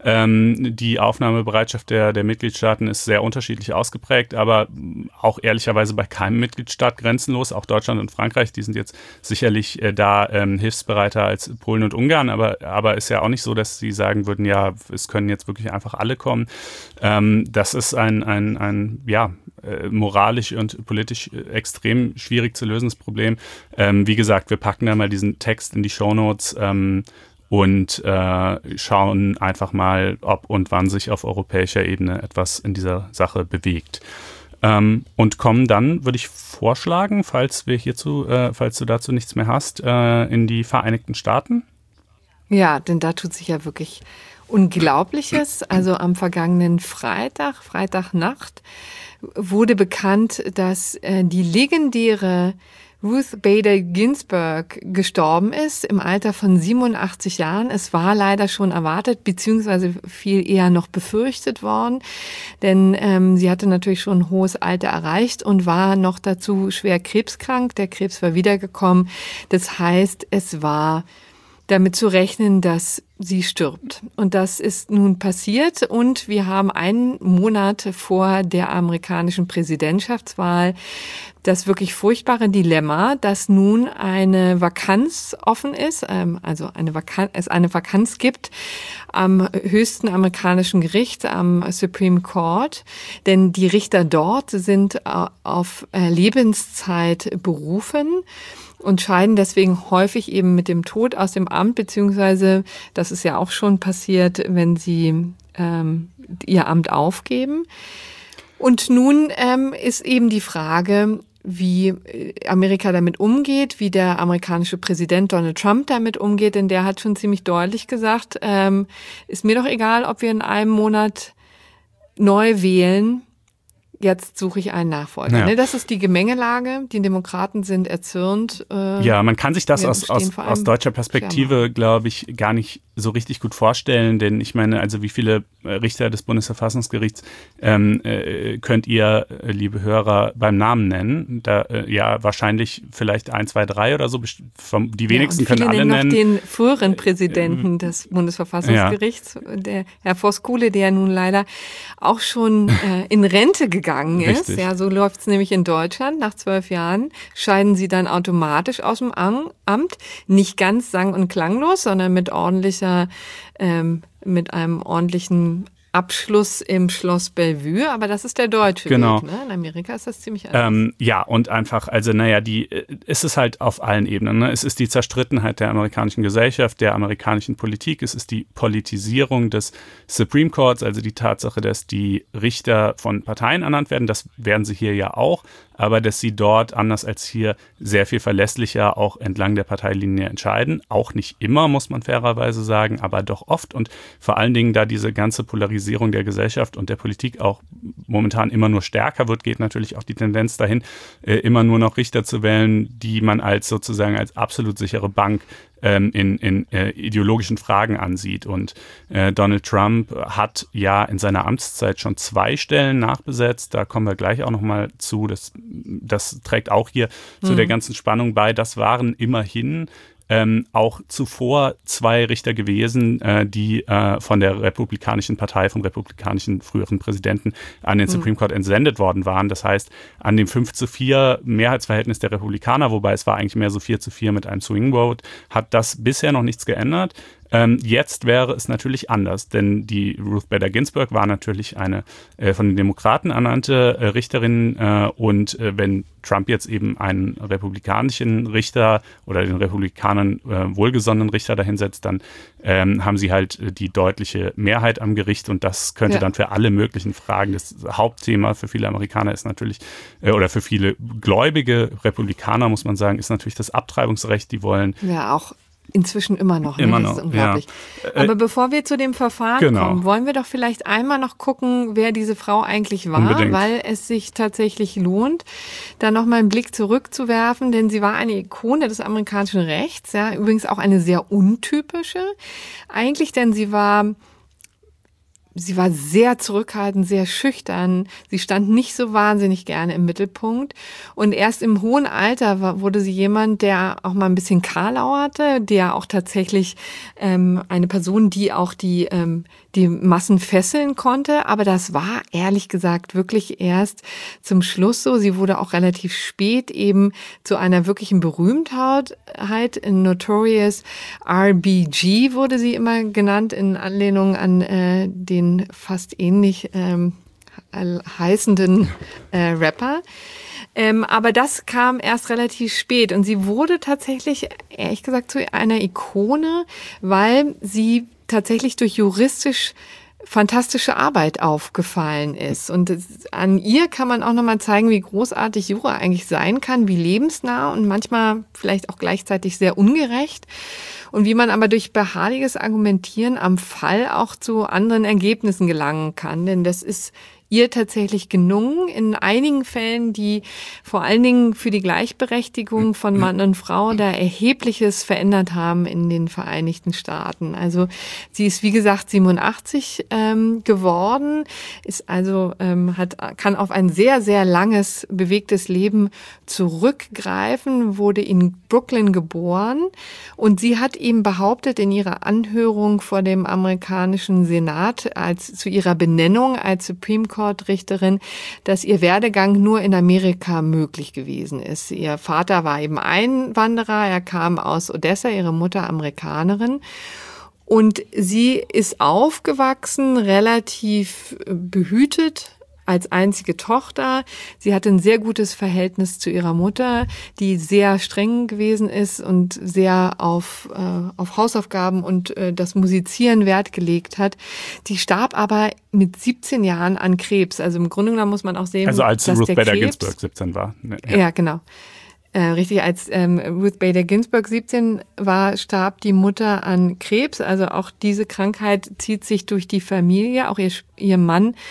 Ähm, die Aufnahmebereitschaft der, der Mitgliedstaaten ist sehr unterschiedlich ausgeprägt, aber auch ehrlicherweise bei keinem Mitgliedstaat grenzenlos. Auch Deutschland und Frankreich, die sind jetzt sicherlich äh, da ähm, hilfsbereiter als Polen und Ungarn, aber, aber ist ja auch nicht so, dass sie sagen würden, ja, es können jetzt wirklich einfach alle kommen. Ähm, das ist ein, ein, ein ja, äh, moralisch und politisch extrem schwierig zu lösendes Problem. Ähm, wie gesagt, wir packen da mal diesen Text in die Shownotes ähm, und äh, schauen einfach mal, ob und wann sich auf europäischer Ebene etwas in dieser Sache bewegt. Ähm, und kommen dann, würde ich vorschlagen, falls wir hierzu, äh, falls du dazu nichts mehr hast, äh, in die Vereinigten Staaten. Ja, denn da tut sich ja wirklich Unglaubliches. Also am vergangenen Freitag, Freitagnacht, wurde bekannt, dass äh, die legendäre Ruth Bader Ginsburg gestorben ist im Alter von siebenundachtzig Jahren. Es war leider schon erwartet, beziehungsweise viel eher noch befürchtet worden, denn ähm, sie hatte natürlich schon ein hohes Alter erreicht und war noch dazu schwer krebskrank. Der Krebs war wiedergekommen. Das heißt, es war damit zu rechnen, dass sie stirbt. Und das ist nun passiert und wir haben einen Monat vor der amerikanischen Präsidentschaftswahl das wirklich furchtbare Dilemma, dass nun eine Vakanz offen ist, also eine Vakanz, es eine Vakanz gibt am höchsten amerikanischen Gericht, am Supreme Court, denn die Richter dort sind auf Lebenszeit berufen und scheiden deswegen häufig eben mit dem Tod aus dem Amt, beziehungsweise das ist ja auch schon passiert, wenn sie ähm, ihr Amt aufgeben. Und nun ähm, ist eben die Frage, wie Amerika damit umgeht, wie der amerikanische Präsident Donald Trump damit umgeht, denn der hat schon ziemlich deutlich gesagt, ähm, ist mir doch egal, ob wir in einem Monat neu wählen, jetzt suche ich einen Nachfolger. Ja. Das ist die Gemengelage. Die Demokraten sind erzürnt. Äh, ja, man kann sich das aus, aus, aus deutscher Perspektive, glaube ich, gar nicht so richtig gut vorstellen, denn ich meine, also wie viele Richter des Bundesverfassungsgerichts ähm, äh, könnt ihr, äh, liebe Hörer, beim Namen nennen? Da äh, ja wahrscheinlich vielleicht ein, zwei, drei oder so. Die wenigsten ja, können alle noch nennen. Den früheren Präsidenten des Bundesverfassungsgerichts, ja. der Herr Voskuhle, der nun leider auch schon äh, in Rente gegangen ist. Richtig. Ja, so läuft es nämlich in Deutschland. Nach zwölf Jahren scheiden sie dann automatisch aus dem Amt. Nicht ganz sang- und klanglos, sondern mit ordentlicher, ähm, mit einem ordentlichen Abschluss im Schloss Bellevue, aber das ist der deutsche genau. Weg. Ne? In Amerika ist das ziemlich anders. Ähm, ja, und einfach, also naja, die ist es halt auf allen Ebenen. Ne? Es ist die Zerstrittenheit der amerikanischen Gesellschaft, der amerikanischen Politik, es ist die Politisierung des Supreme Courts, also die Tatsache, dass die Richter von Parteien ernannt werden, das werden sie hier ja auch, aber dass sie dort, anders als hier, sehr viel verlässlicher auch entlang der Parteilinie entscheiden. Auch nicht immer, muss man fairerweise sagen, aber doch oft. Und vor allen Dingen, da diese ganze Polarisierung der Gesellschaft und der Politik auch momentan immer nur stärker wird, geht natürlich auch die Tendenz dahin, äh, immer nur noch Richter zu wählen, die man als sozusagen als absolut sichere Bank ähm, in, in äh, ideologischen Fragen ansieht. Und äh, Donald Trump hat ja in seiner Amtszeit schon zwei Stellen nachbesetzt. Da kommen wir gleich auch nochmal zu. Das, das trägt auch hier mhm. zu der ganzen Spannung bei. Das waren immerhin Ähm, auch zuvor zwei Richter gewesen, äh, die äh, von der Republikanischen Partei, vom republikanischen früheren Präsidenten an den mhm. Supreme Court entsendet worden waren. Das heißt, an dem fünf zu vier Mehrheitsverhältnis der Republikaner, wobei es war eigentlich mehr so vier zu vier mit einem Swing Vote, hat das bisher noch nichts geändert. Ähm, jetzt wäre es natürlich anders, denn die Ruth Bader Ginsburg war natürlich eine äh, von den Demokraten ernannte äh, Richterin äh, und äh, wenn Trump jetzt eben einen republikanischen Richter oder den Republikanern äh, wohlgesonnenen Richter dahinsetzt, dann ähm, haben sie halt äh, die deutliche Mehrheit am Gericht und das könnte ja. dann für alle möglichen Fragen, das Hauptthema für viele Amerikaner ist natürlich, äh, oder für viele gläubige Republikaner muss man sagen, ist natürlich das Abtreibungsrecht, die wollen ja auch inzwischen immer noch, immer ne? noch, Das ist unglaublich. Ja. Aber bevor wir zu dem Verfahren genau. kommen, wollen wir doch vielleicht einmal noch gucken, wer diese Frau eigentlich war, Unbedingt. Weil es sich tatsächlich lohnt, da nochmal einen Blick zurückzuwerfen, denn sie war eine Ikone des amerikanischen Rechts, ja, übrigens auch eine sehr untypische eigentlich, denn sie war Sie war sehr zurückhaltend, sehr schüchtern. Sie stand nicht so wahnsinnig gerne im Mittelpunkt. Und erst im hohen Alter war, wurde sie jemand, der auch mal ein bisschen karlauerte, der auch tatsächlich ähm, eine Person, die auch die ähm, die Massen fesseln konnte. Aber das war ehrlich gesagt wirklich erst zum Schluss so. Sie wurde auch relativ spät eben zu einer wirklichen Berühmtheit. In Notorious R B G wurde sie immer genannt in Anlehnung an äh, den fast ähnlich ähm, heißenden äh, Rapper. Ähm, aber das kam erst relativ spät und sie wurde tatsächlich, ehrlich gesagt, zu einer Ikone, weil sie tatsächlich durch juristisch fantastische Arbeit aufgefallen ist. Und an ihr kann man auch nochmal zeigen, wie großartig Jura eigentlich sein kann, wie lebensnah und manchmal vielleicht auch gleichzeitig sehr ungerecht. Und wie man aber durch beharrliches Argumentieren am Fall auch zu anderen Ergebnissen gelangen kann. Denn das ist ihr tatsächlich gelungen, in einigen Fällen, die vor allen Dingen für die Gleichberechtigung von Mann und Frau da Erhebliches verändert haben in den Vereinigten Staaten. Also sie ist, wie gesagt, siebenundachtzig ähm, geworden, ist also ähm, hat kann auf ein sehr, sehr langes, bewegtes Leben zurückgreifen, wurde in Brooklyn geboren und sie hat eben behauptet in ihrer Anhörung vor dem amerikanischen Senat als zu ihrer Benennung als Supreme Court Richterin, dass ihr Werdegang nur in Amerika möglich gewesen ist. Ihr Vater war eben Einwanderer, er kam aus Odessa, ihre Mutter Amerikanerin. Und sie ist aufgewachsen, relativ behütet, als einzige Tochter. Sie hatte ein sehr gutes Verhältnis zu ihrer Mutter, die sehr streng gewesen ist und sehr auf, äh, auf Hausaufgaben und äh, das Musizieren Wert gelegt hat. Die starb aber mit siebzehn Jahren an Krebs. Also im Grunde genommen muss man auch sehen, also als dass Ruth der Bader Krebs, Ginsburg siebzehn war. Ja, ja genau. Äh, richtig, als ähm, Ruth Bader Ginsburg siebzehn war, starb die Mutter an Krebs. Also auch diese Krankheit zieht sich durch die Familie. Auch ihr, ihr Mann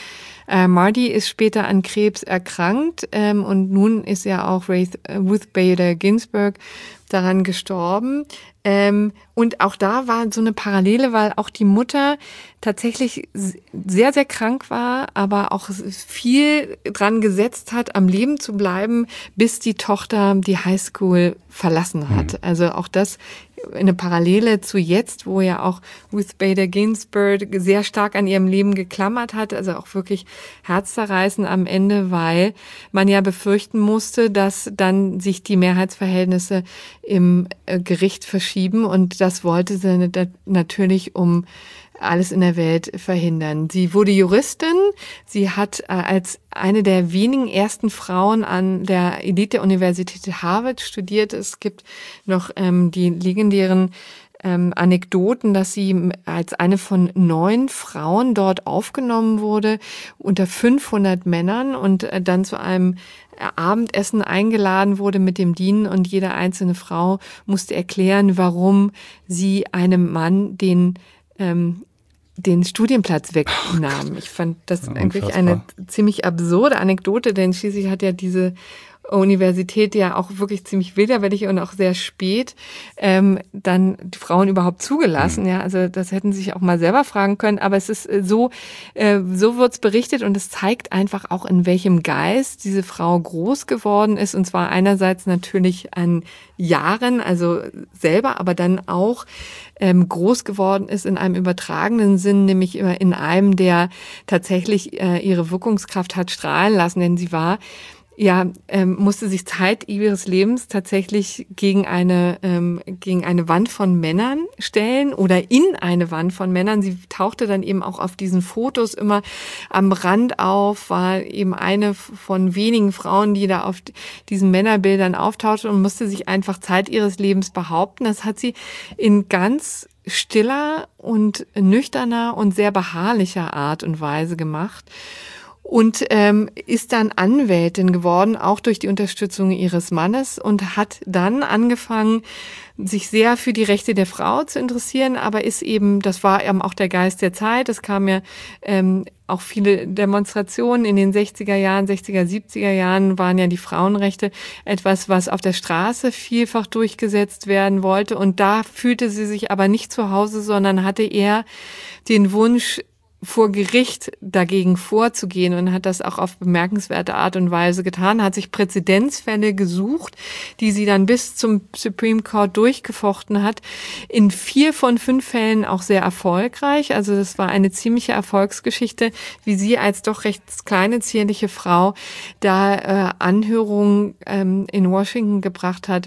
Äh, Marty ist später an Krebs erkrankt ähm, und nun ist ja auch Ruth, Ruth Bader Ginsburg daran gestorben. Ähm, und auch da war so eine Parallele, weil auch die Mutter tatsächlich sehr, sehr krank war, aber auch viel dran gesetzt hat, am Leben zu bleiben, bis die Tochter die Highschool verlassen hat. Mhm. Also auch das eine Parallele zu jetzt, wo ja auch Ruth Bader Ginsburg sehr stark an ihrem Leben geklammert hat, also auch wirklich herzzerreißend am Ende, weil man ja befürchten musste, dass dann sich die Mehrheitsverhältnisse im Gericht verschieben und das wollte sie natürlich um alles in der Welt verhindern. Sie wurde Juristin. Sie hat äh, als eine der wenigen ersten Frauen an der Elite-Universität Harvard studiert. Es gibt noch ähm, die legendären ähm, Anekdoten, dass sie als eine von neun Frauen dort aufgenommen wurde, unter fünfhundert Männern und äh, dann zu einem Abendessen eingeladen wurde mit dem Dean und jede einzelne Frau musste erklären, warum sie einem Mann den ähm, den Studienplatz wegnahm. Ich fand das ja, eigentlich eine ziemlich absurde Anekdote, denn schließlich hat ja diese Universität ja auch wirklich ziemlich widerwillig und auch sehr spät ähm, dann die Frauen überhaupt zugelassen. Mhm. Ja, also das hätten sie sich auch mal selber fragen können. Aber es ist so, äh, so wird's berichtet und es zeigt einfach auch, in welchem Geist diese Frau groß geworden ist. Und zwar einerseits natürlich an Jahren, also selber, aber dann auch ähm, groß geworden ist in einem übertragenen Sinn, nämlich in einem, der tatsächlich äh, ihre Wirkungskraft hat strahlen lassen, denn sie war Ja, ähm, musste sich Zeit ihres Lebens tatsächlich gegen eine ähm, gegen eine Wand von Männern stellen oder in eine Wand von Männern. Sie tauchte dann eben auch auf diesen Fotos immer am Rand auf, war eben eine von wenigen Frauen, die da auf diesen Männerbildern auftauchte und musste sich einfach Zeit ihres Lebens behaupten. Das hat sie in ganz stiller und nüchterner und sehr beharrlicher Art und Weise gemacht. Und ähm, ist dann Anwältin geworden, auch durch die Unterstützung ihres Mannes und hat dann angefangen, sich sehr für die Rechte der Frau zu interessieren, aber ist eben, das war eben auch der Geist der Zeit, es kamen ja ähm, auch viele Demonstrationen in den sechziger Jahren, sechziger, siebziger Jahren waren ja die Frauenrechte etwas, was auf der Straße vielfach durchgesetzt werden wollte und da fühlte sie sich aber nicht zu Hause, sondern hatte eher den Wunsch, vor Gericht dagegen vorzugehen und hat das auch auf bemerkenswerte Art und Weise getan, hat sich Präzedenzfälle gesucht, die sie dann bis zum Supreme Court durchgefochten hat. In vier von fünf Fällen auch sehr erfolgreich. Also das war eine ziemliche Erfolgsgeschichte, wie sie als doch recht kleine, zierliche Frau da äh, Anhörungen ähm, in Washington gebracht hat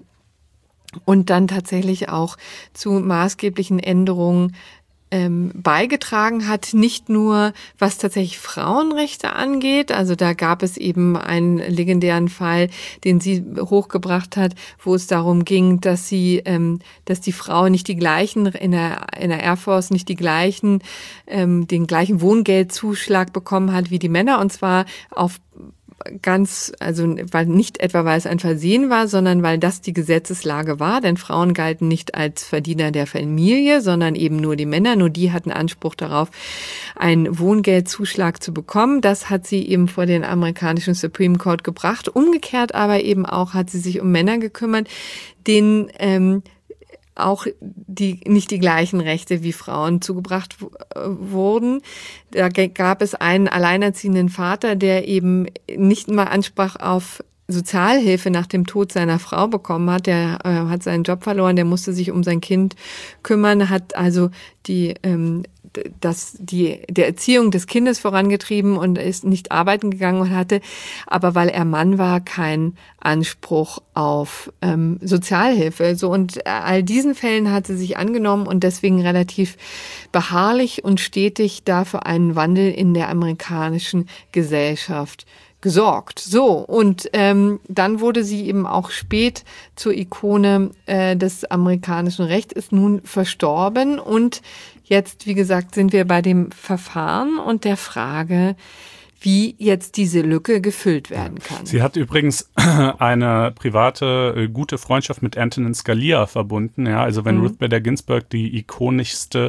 und dann tatsächlich auch zu maßgeblichen Änderungen Ähm, beigetragen hat, nicht nur was tatsächlich Frauenrechte angeht, also da gab es eben einen legendären Fall, den sie hochgebracht hat, wo es darum ging, dass sie, ähm, dass die Frau nicht die gleichen, in der, in der Air Force nicht die gleichen, ähm, den gleichen Wohngeldzuschlag bekommen hat wie die Männer und zwar auf ganz, also weil nicht etwa, weil es ein Versehen war, sondern weil das die Gesetzeslage war, denn Frauen galten nicht als Verdiener der Familie, sondern eben nur die Männer, nur die hatten Anspruch darauf, einen Wohngeldzuschlag zu bekommen. Das hat sie eben vor den amerikanischen Supreme Court gebracht. Umgekehrt aber eben auch hat sie sich um Männer gekümmert, denen ähm, auch die nicht die gleichen Rechte wie Frauen zugebracht w- wurden. Da g- gab es einen alleinerziehenden Vater, der eben nicht mal Anspruch auf Sozialhilfe nach dem Tod seiner Frau bekommen hat. Der äh, hat seinen Job verloren, der musste sich um sein Kind kümmern, hat also die ähm, das die der Erziehung des Kindes vorangetrieben und ist nicht arbeiten gegangen und hatte, aber weil er Mann war, keinen Anspruch auf ähm, Sozialhilfe. So und all diesen Fällen hat sie sich angenommen und deswegen relativ beharrlich und stetig dafür einen Wandel in der amerikanischen Gesellschaft gesorgt. So, und ähm, dann wurde sie eben auch spät zur Ikone äh, des amerikanischen Rechts, ist nun verstorben und jetzt, wie gesagt, sind wir bei dem Verfahren und der Frage, wie jetzt diese Lücke gefüllt werden kann. Sie hat übrigens eine private, gute Freundschaft mit Antonin Scalia verbunden. Ja, also wenn mhm. Ruth Bader Ginsburg die ikonischste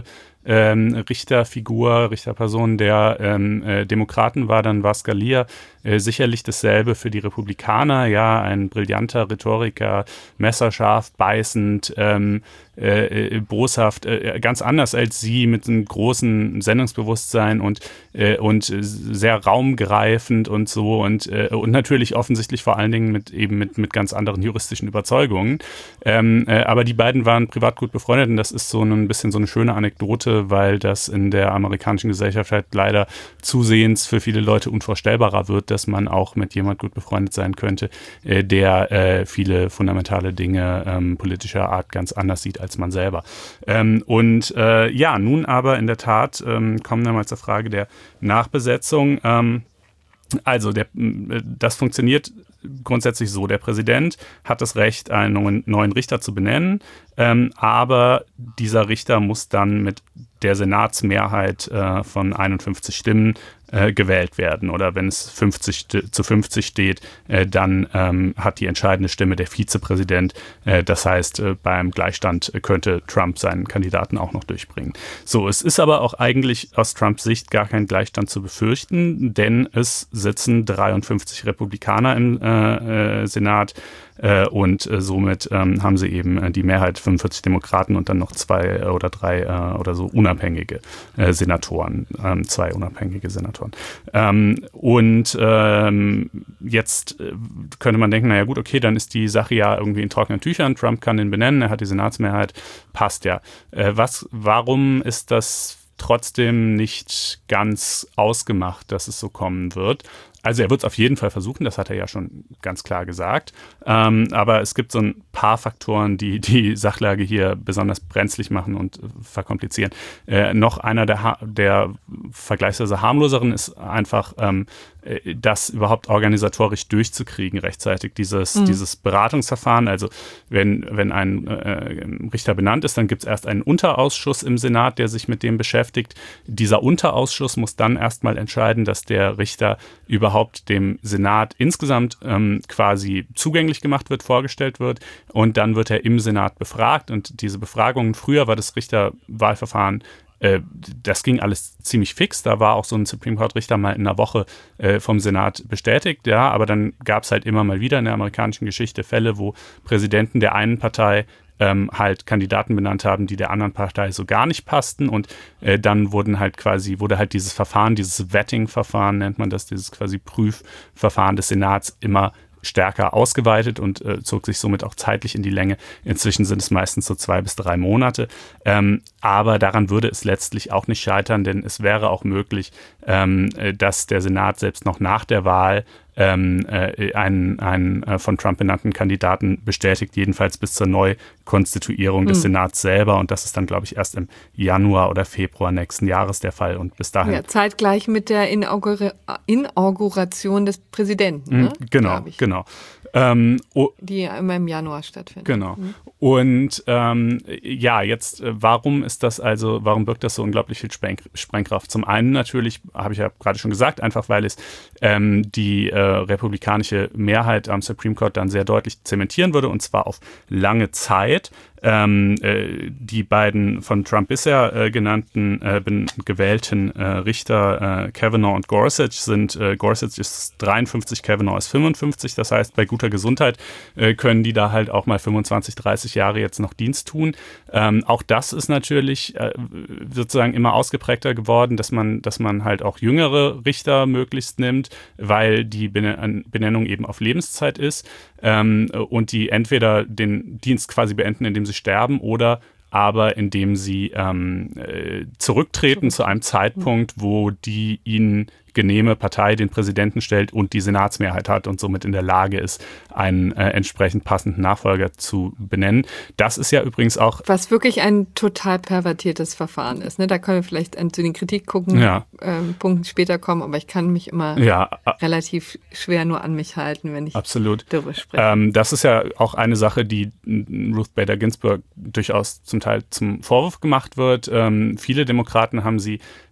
ähm, Richterfigur, Richterperson der ähm, äh, Demokraten war dann Vas Scalia. Äh, sicherlich dasselbe für die Republikaner, ja, ein brillanter Rhetoriker, messerscharf, beißend, ähm, äh, boshaft, äh, ganz anders als sie, mit einem großen Sendungsbewusstsein und, äh, und sehr raumgreifend und so und, äh, und natürlich offensichtlich vor allen Dingen mit eben mit, mit ganz anderen juristischen Überzeugungen. Ähm, äh, aber die beiden waren privat gut befreundet und das ist so ein bisschen so eine schöne Anekdote, weil das in der amerikanischen Gesellschaft halt leider zusehends für viele Leute unvorstellbarer wird, dass man auch mit jemand gut befreundet sein könnte, äh, der äh, viele fundamentale Dinge ähm, politischer Art ganz anders sieht als man selber. Ähm, und äh, ja, nun aber in der Tat ähm, kommen wir mal zur Frage der Nachbesetzung. Ähm, also der, das funktioniert grundsätzlich so. Der Präsident hat das Recht, einen neuen Richter zu benennen, ähm, aber dieser Richter muss dann mit der Senatsmehrheit äh, von einundfünfzig Stimmen äh, gewählt werden. Oder wenn es fünfzig zu fünfzig steht, äh, dann ähm, hat die entscheidende Stimme der Vizepräsident. Äh, das heißt, äh, beim Gleichstand könnte Trump seinen Kandidaten auch noch durchbringen. So, es ist aber auch eigentlich aus Trumps Sicht gar kein Gleichstand zu befürchten, denn es sitzen dreiundfünfzig Republikaner im äh, äh, Senat. Äh, und äh, somit ähm, haben sie eben äh, die Mehrheit, fünfundvierzig Demokraten und dann noch zwei äh, oder drei äh, oder so unabhängige äh, Senatoren, ähm, zwei unabhängige Senatoren. Ähm, und ähm, jetzt äh, könnte man denken, naja gut, okay, dann ist die Sache ja irgendwie in trockenen Tüchern, Trump kann den benennen, er hat die Senatsmehrheit, passt ja. Äh, was, warum ist das trotzdem nicht ganz ausgemacht, dass es so kommen wird? Also er wird es auf jeden Fall versuchen, das hat er ja schon ganz klar gesagt. Ähm, aber es gibt so ein paar Faktoren, die die Sachlage hier besonders brenzlig machen und äh, verkomplizieren. Äh, noch einer der, ha- der vergleichsweise harmloseren ist einfach, ähm, äh, das überhaupt organisatorisch durchzukriegen rechtzeitig, dieses, mhm. dieses Beratungsverfahren. Also wenn, wenn ein äh, Richter benannt ist, dann gibt es erst einen Unterausschuss im Senat, der sich mit dem beschäftigt. Dieser Unterausschuss muss dann erstmal entscheiden, dass der Richter überhaupt dem Senat insgesamt ähm, quasi zugänglich gemacht wird, vorgestellt wird und dann wird er im Senat befragt und diese Befragungen, früher war das Richterwahlverfahren, äh, das ging alles ziemlich fix, da war auch so ein Supreme Court Richter mal in einer Woche äh, vom Senat bestätigt, ja, aber dann gab es halt immer mal wieder in der amerikanischen Geschichte Fälle, wo Präsidenten der einen Partei Ähm, halt Kandidaten benannt haben, die der anderen Partei so gar nicht passten und äh, dann wurden halt quasi, wurde halt dieses Verfahren, dieses Vetting-Verfahren nennt man das, dieses quasi Prüfverfahren des Senats immer stärker ausgeweitet und äh, zog sich somit auch zeitlich in die Länge. Inzwischen sind es meistens so zwei bis drei Monate. Ähm, aber daran würde es letztlich auch nicht scheitern, denn es wäre auch möglich, ähm, dass der Senat selbst noch nach der Wahl ähm, äh, einen, einen äh, von Trump benannten Kandidaten bestätigt, jedenfalls bis zur Neukonstituierung des mhm. Senats selber. Und das ist dann, glaube ich, erst im Januar oder Februar nächsten Jahres der Fall. Und bis dahin. Ja, zeitgleich mit der Inaugura- Inauguration des Präsidenten. Ne? Genau, genau. Ähm, oh, die ja immer im Januar stattfindet. Genau. Mhm. Und ähm, ja, jetzt, äh, warum ist das also, warum birgt das so unglaublich viel Spreng- Sprengkraft? Zum einen natürlich, habe ich ja gerade schon gesagt, einfach weil es ähm, die äh, republikanische Mehrheit am Supreme Court dann sehr deutlich zementieren würde und zwar auf lange Zeit. Ähm, äh, die beiden von Trump bisher äh, genannten äh, ben- gewählten äh, Richter äh, Kavanaugh und Gorsuch sind, äh, Gorsuch ist dreiundfünfzig, Kavanaugh ist fünfundfünfzig, das heißt bei guter Gesundheit äh, können die da halt auch mal fünfundzwanzig, dreißig Jahre jetzt noch Dienst tun. Ähm, auch das ist natürlich äh, sozusagen immer ausgeprägter geworden, dass man, dass man halt auch jüngere Richter möglichst nimmt, weil die Bene- Benennung eben auf Lebenszeit ist ähm, und die entweder den Dienst quasi beenden, indem sie sterben oder aber indem sie ähm, äh, zurücktreten zu einem Zeitpunkt, wo die ihnen genehme Partei den Präsidenten stellt und die Senatsmehrheit hat und somit in der Lage ist, einen äh, entsprechend passenden Nachfolger zu benennen. Das ist ja übrigens auch... Was wirklich ein total pervertiertes Verfahren ist. Ne? Da können wir vielleicht zu den Kritik gucken, ja. ähm, Punkten später kommen, aber ich kann mich immer ja, relativ schwer nur an mich halten, wenn ich absolut. darüber spreche. Ähm, das ist ja auch eine Sache, die Ruth Bader Ginsburg durchaus zum Teil zum Vorwurf gemacht wird. Ähm, viele Demokraten haben sie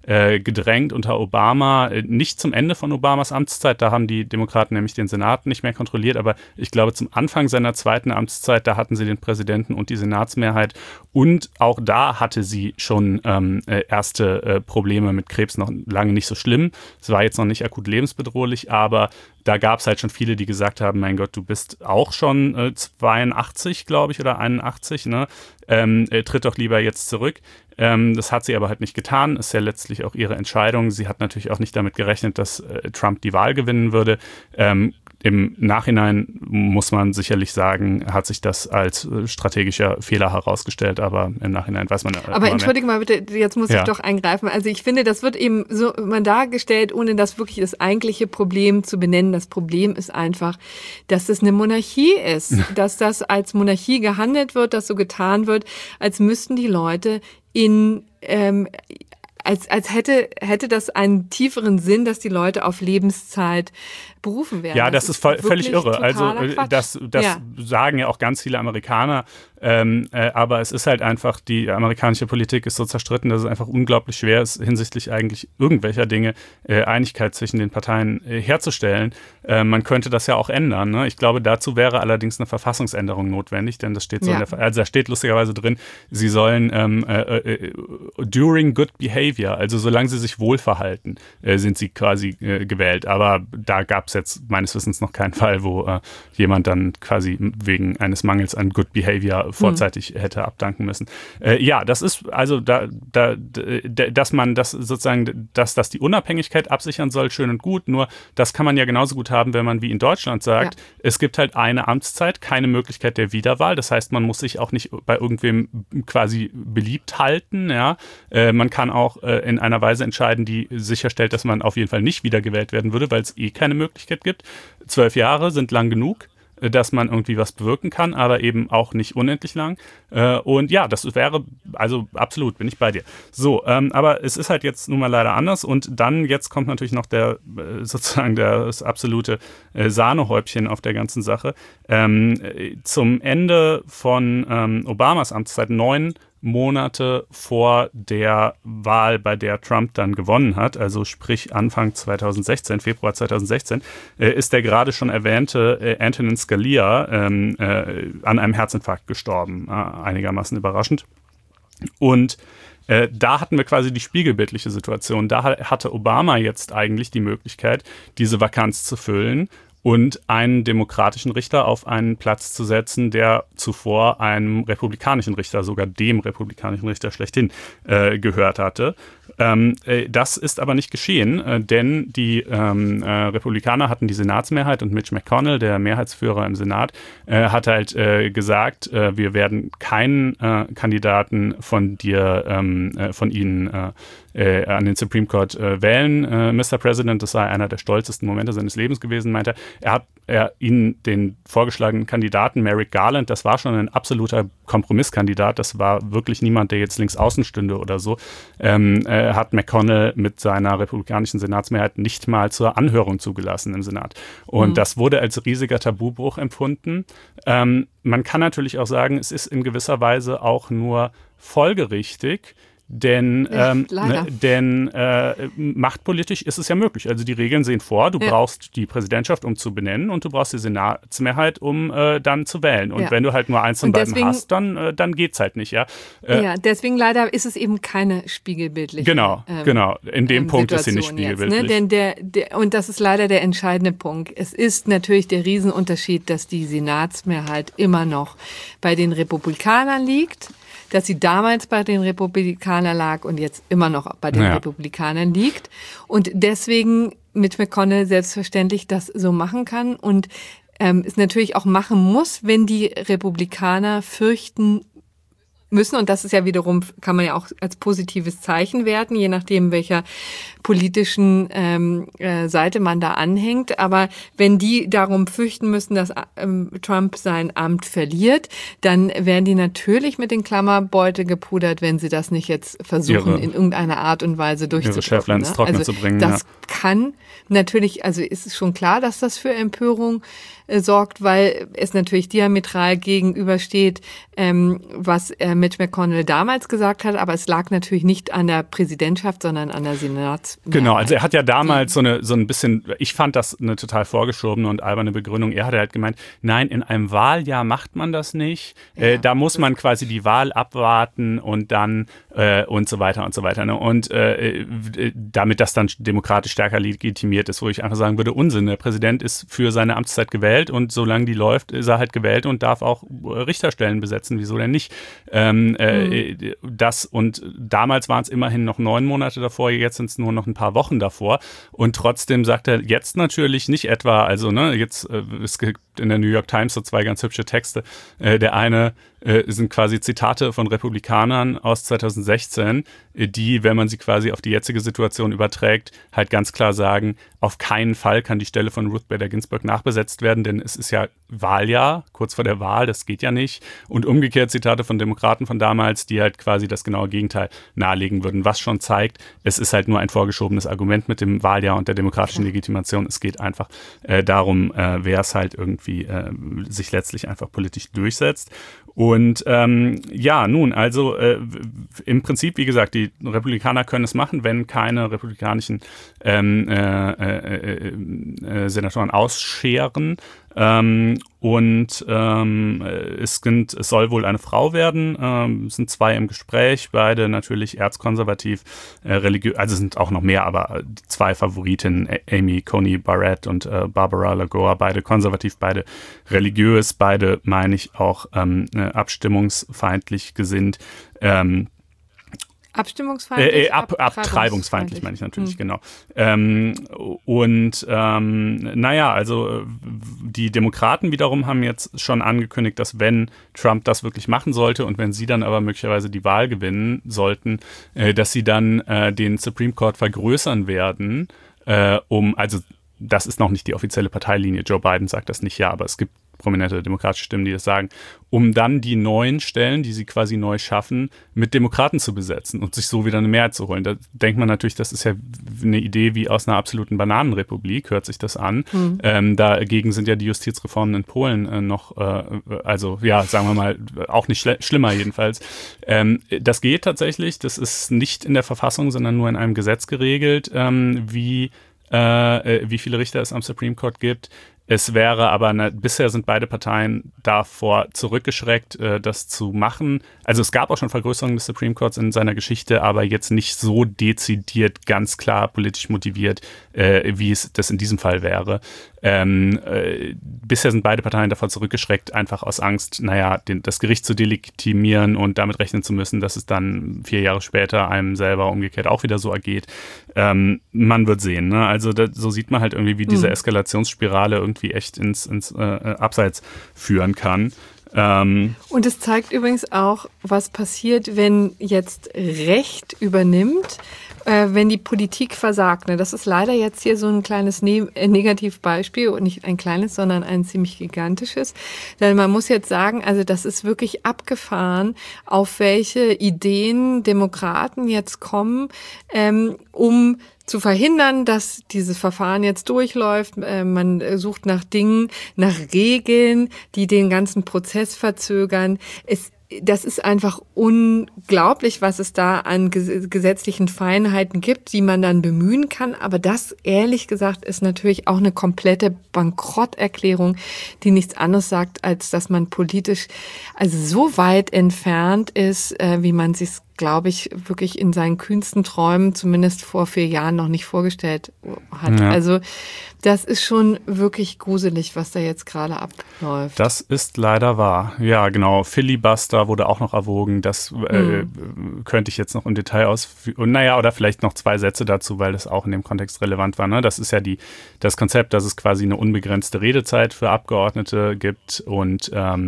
äh, gedrängt unter Obama, äh, nicht zum Ende von Obamas Amtszeit, da haben die Demokraten nämlich den Senat nicht mehr kontrolliert, aber ich glaube zum Anfang seiner zweiten Amtszeit, da hatten sie den Präsidenten und die Senatsmehrheit und auch da hatte sie schon ähm, äh, erste äh, Probleme mit Krebs, noch lange nicht so schlimm. Es war jetzt noch nicht akut lebensbedrohlich, aber da gab es halt schon viele, die gesagt haben, mein Gott, du bist auch schon äh, zweiundachtzig, glaube ich, oder einundachtzig, ne? Ähm, äh, tritt doch lieber jetzt zurück. Ähm, das hat sie aber halt nicht getan, ist ja letztlich auch ihre Entscheidung. Sie hat natürlich auch nicht damit gerechnet, dass äh, Trump die Wahl gewinnen würde. Ähm, Im Nachhinein muss man sicherlich sagen, hat sich das als äh, strategischer Fehler herausgestellt, aber im Nachhinein weiß man. Äh, aber entschuldige mal bitte, jetzt muss ja. ich doch eingreifen. Also ich finde, das wird eben so immer dargestellt, ohne das wirklich das eigentliche Problem zu benennen. Das Problem ist einfach, dass das eine Monarchie ist, dass das als Monarchie gehandelt wird, dass so getan wird, als müssten die Leute in ähm, Als, als hätte, hätte das einen tieferen Sinn, dass die Leute auf Lebenszeit berufen werden. Ja, das, das ist, ist völlig irre. Also das, das ja. sagen ja auch ganz viele Amerikaner. Ähm, äh, aber es ist halt einfach, die amerikanische Politik ist so zerstritten, dass es einfach unglaublich schwer ist, hinsichtlich eigentlich irgendwelcher Dinge äh, Einigkeit zwischen den Parteien äh, herzustellen. Äh, man könnte das ja auch ändern. Ne? Ich glaube, dazu wäre allerdings eine Verfassungsänderung notwendig, denn das steht so ja. in der, also da steht lustigerweise drin, sie sollen ähm, äh, äh, during good behavior, also solange sie sich wohlverhalten, äh, sind sie quasi äh, gewählt. Aber da gab es jetzt meines Wissens noch keinen Fall, wo äh, jemand dann quasi wegen eines Mangels an good behavior vorzeitig hm. hätte abdanken müssen. Äh, ja, das ist also, da, da, da, dass man das sozusagen, dass das die Unabhängigkeit absichern soll, schön und gut, nur das kann man ja genauso gut haben, wenn man wie in Deutschland sagt, ja. es gibt halt eine Amtszeit, keine Möglichkeit der Wiederwahl, das heißt, man muss sich auch nicht bei irgendwem quasi beliebt halten, ja, äh, man kann auch äh, in einer Weise entscheiden, die sicherstellt, dass man auf jeden Fall nicht wiedergewählt werden würde, weil es eh keine Möglichkeit gibt. Zwölf Jahre sind lang genug, dass man irgendwie was bewirken kann, aber eben auch nicht unendlich lang. Und ja, das wäre, also absolut, bin ich bei dir. So, ähm, aber es ist halt jetzt nun mal leider anders und dann jetzt kommt natürlich noch der, sozusagen das absolute Sahnehäubchen auf der ganzen Sache. Ähm, zum Ende von ähm, Obamas Amtszeit, neun Monate vor der Wahl, bei der Trump dann gewonnen hat, also sprich Anfang zweitausendsechzehn, Februar zweitausendsechzehn, äh, ist der gerade schon erwähnte äh, Antonin Scalia ähm, äh, an einem Herzinfarkt gestorben, äh, einigermaßen überraschend. Und äh, da hatten wir quasi die spiegelbildliche Situation. Da hatte Obama jetzt eigentlich die Möglichkeit, diese Vakanz zu füllen und einen demokratischen Richter auf einen Platz zu setzen, der zuvor einem republikanischen Richter, sogar dem republikanischen Richter schlechthin, äh, gehört hatte. Ähm, äh, das ist aber nicht geschehen, äh, denn die ähm, äh, Republikaner hatten die Senatsmehrheit und Mitch McConnell, der Mehrheitsführer im Senat, äh, hat halt äh, gesagt, äh, wir werden keinen äh, Kandidaten von dir, ähm, äh, von ihnen äh, äh, an den Supreme Court äh, wählen, äh, Mister President. Das sei einer der stolzesten Momente seines Lebens gewesen, meinte er. Er hat er ihnen den vorgeschlagenen Kandidaten Merrick Garland, das war schon ein absoluter Kompromisskandidat, das war wirklich niemand, der jetzt links außen stünde oder so, ähm, äh, hat McConnell mit seiner republikanischen Senatsmehrheit nicht mal zur Anhörung zugelassen im Senat. Und mhm. das wurde als riesiger Tabubruch empfunden. Ähm, man kann natürlich auch sagen, es ist in gewisser Weise auch nur folgerichtig, Denn, ja, ähm, ne, denn äh, machtpolitisch ist es ja möglich. Also die Regeln sehen vor, du ja. brauchst die Präsidentschaft, um zu benennen und du brauchst die Senatsmehrheit, um äh, dann zu wählen. Und ja. wenn du halt nur eins von beiden deswegen, hast, dann, äh, dann geht's halt nicht. Ja? Äh, ja, deswegen leider ist es eben keine spiegelbildliche Genau, ähm, genau. In dem ähm, Punkt Situation ist sie nicht spiegelbildlich. Jetzt, ne? Denn der, der, und das ist leider der entscheidende Punkt. Es ist natürlich der Riesenunterschied, dass die Senatsmehrheit immer noch bei den Republikanern liegt, dass sie damals bei den Republikanern lag und jetzt immer noch bei den ja. Republikanern liegt. Und deswegen mit McConnell selbstverständlich das so machen kann und ähm, es natürlich auch machen muss, wenn die Republikaner fürchten müssen. Und das ist ja wiederum, kann man ja auch als positives Zeichen werten, je nachdem, welcher politischen ähm, äh, Seite man da anhängt. Aber wenn die darum fürchten müssen, dass ähm, Trump sein Amt verliert, dann werden die natürlich mit den Klammerbeutel gepudert, wenn sie das nicht jetzt versuchen, ihre, in irgendeiner Art und Weise durchzuführen. Ihre Schäflein ins Trockene also zu bringen. Das ja. kann natürlich, also ist es schon klar, dass das für Empörung äh, sorgt, weil es natürlich diametral gegenübersteht, ähm, was äh, Mitch McConnell damals gesagt hat, aber es lag natürlich nicht an der Präsidentschaft, sondern an der Senatsmehrheit. Genau, also er hat ja damals so eine so ein bisschen, ich fand das eine total vorgeschobene und alberne Begründung. Er hat halt gemeint, nein, in einem Wahljahr macht man das nicht. Ja, äh, da muss man quasi die Wahl abwarten und dann äh, und so weiter und so weiter. Ne? Und äh, damit das dann demokratisch stärker legitimiert ist, wo ich einfach sagen würde, Unsinn. Der Präsident ist für seine Amtszeit gewählt und solange die läuft, ist er halt gewählt und darf auch Richterstellen besetzen. Wieso denn nicht? Ähm, äh, mhm. Das und damals waren es immerhin noch neun Monate davor, jetzt sind es nur noch ein paar Wochen davor. Und trotzdem sagt er jetzt natürlich nicht etwa, also ne, jetzt äh, es gibt in der New York Times so zwei ganz hübsche Texte. Äh, der eine äh, sind quasi Zitate von Republikanern aus zwanzig sechzehn, die, wenn man sie quasi auf die jetzige Situation überträgt, halt ganz klar sagen, auf keinen Fall kann die Stelle von Ruth Bader Ginsburg nachbesetzt werden, denn es ist ja Wahljahr, kurz vor der Wahl, das geht ja nicht. Und umgekehrt Zitate von Demokraten von damals, die halt quasi das genaue Gegenteil nahelegen würden, was schon zeigt, es ist halt nur ein vorgeschobenes Argument mit dem Wahljahr und der demokratischen Legitimation. Es geht einfach äh, darum, äh, wer es halt irgendwie äh, sich letztlich einfach politisch durchsetzt. Und ähm, ja, nun, also äh, im Prinzip, wie gesagt, die Republikaner können es machen, wenn keine republikanischen ähm, äh, äh, äh, Senatoren ausscheren. Ähm, und ähm, es, sind, es soll wohl eine Frau werden. Ähm, es sind zwei im Gespräch, beide natürlich erzkonservativ, äh, religiös, also es sind auch noch mehr, aber die zwei Favoritinnen, Amy Coney Barrett und äh, Barbara Lagoa, beide konservativ, beide religiös, beide, meine ich, auch ähm, abstimmungsfeindlich gesinnt. Ähm, Abstimmungsfeindlich? Äh, ab, abtreibungsfeindlich meine ich natürlich, hm. genau. Ähm, und ähm, naja, also die Demokraten wiederum haben jetzt schon angekündigt, dass wenn Trump das wirklich machen sollte und wenn sie dann aber möglicherweise die Wahl gewinnen sollten, äh, dass sie dann äh, den Supreme Court vergrößern werden, äh, um, also das ist noch nicht die offizielle Parteilinie, Joe Biden sagt das nicht, ja, aber es gibt prominente demokratische Stimmen, die das sagen, um dann die neuen Stellen, die sie quasi neu schaffen, mit Demokraten zu besetzen und sich so wieder eine Mehrheit zu holen. Da denkt man natürlich, das ist ja eine Idee wie aus einer absoluten Bananenrepublik, hört sich das an. Mhm. Ähm, dagegen sind ja die Justizreformen in Polen äh, noch, äh, also ja, sagen wir mal, auch nicht schl- schlimmer jedenfalls. Ähm, das geht tatsächlich, das ist nicht in der Verfassung, sondern nur in einem Gesetz geregelt, ähm, wie, äh, wie viele Richter es am Supreme Court gibt. Es wäre aber, ne, bisher sind beide Parteien davor zurückgeschreckt, äh, das zu machen. Also es gab auch schon Vergrößerungen des Supreme Courts in seiner Geschichte, aber jetzt nicht so dezidiert, ganz klar politisch motiviert, äh, wie es das in diesem Fall wäre. Ähm, äh, bisher sind beide Parteien davor zurückgeschreckt, einfach aus Angst, naja, den, das Gericht zu delegitimieren und damit rechnen zu müssen, dass es dann vier Jahre später einem selber umgekehrt auch wieder so ergeht. Ähm, man wird sehen, ne? Also da, so sieht man halt irgendwie, wie diese Eskalationsspirale irgendwie echt ins, ins äh, Abseits führen kann. Ähm, und es zeigt übrigens auch, was passiert, wenn jetzt Recht übernimmt, äh, wenn die Politik versagt. Ne? Das ist leider jetzt hier so ein kleines ne- Negativbeispiel und nicht ein kleines, sondern ein ziemlich gigantisches. Denn man muss jetzt sagen, also das ist wirklich abgefahren, auf welche Ideen Demokraten jetzt kommen, ähm, um zu verhindern, dass dieses Verfahren jetzt durchläuft. Man sucht nach Dingen, nach Regeln, die den ganzen Prozess verzögern. Es Das ist einfach unglaublich, was es da an gesetzlichen Feinheiten gibt, die man dann bemühen kann. Aber das, ehrlich gesagt, ist natürlich auch eine komplette Bankrotterklärung, die nichts anderes sagt, als dass man politisch also so weit entfernt ist, wie man sich, glaube ich, wirklich in seinen kühnsten Träumen, zumindest vor vier Jahren, noch nicht vorgestellt hat. Ja. Also das ist schon wirklich gruselig, was da jetzt gerade abläuft. Das ist leider wahr. Ja, genau. Filibuster wurde auch noch erwogen. Das hm. äh, könnte ich jetzt noch im Detail ausführen. Naja, oder vielleicht noch zwei Sätze dazu, weil das auch in dem Kontext relevant war. Ne? Das ist ja die, das Konzept, dass es quasi eine unbegrenzte Redezeit für Abgeordnete gibt und ähm,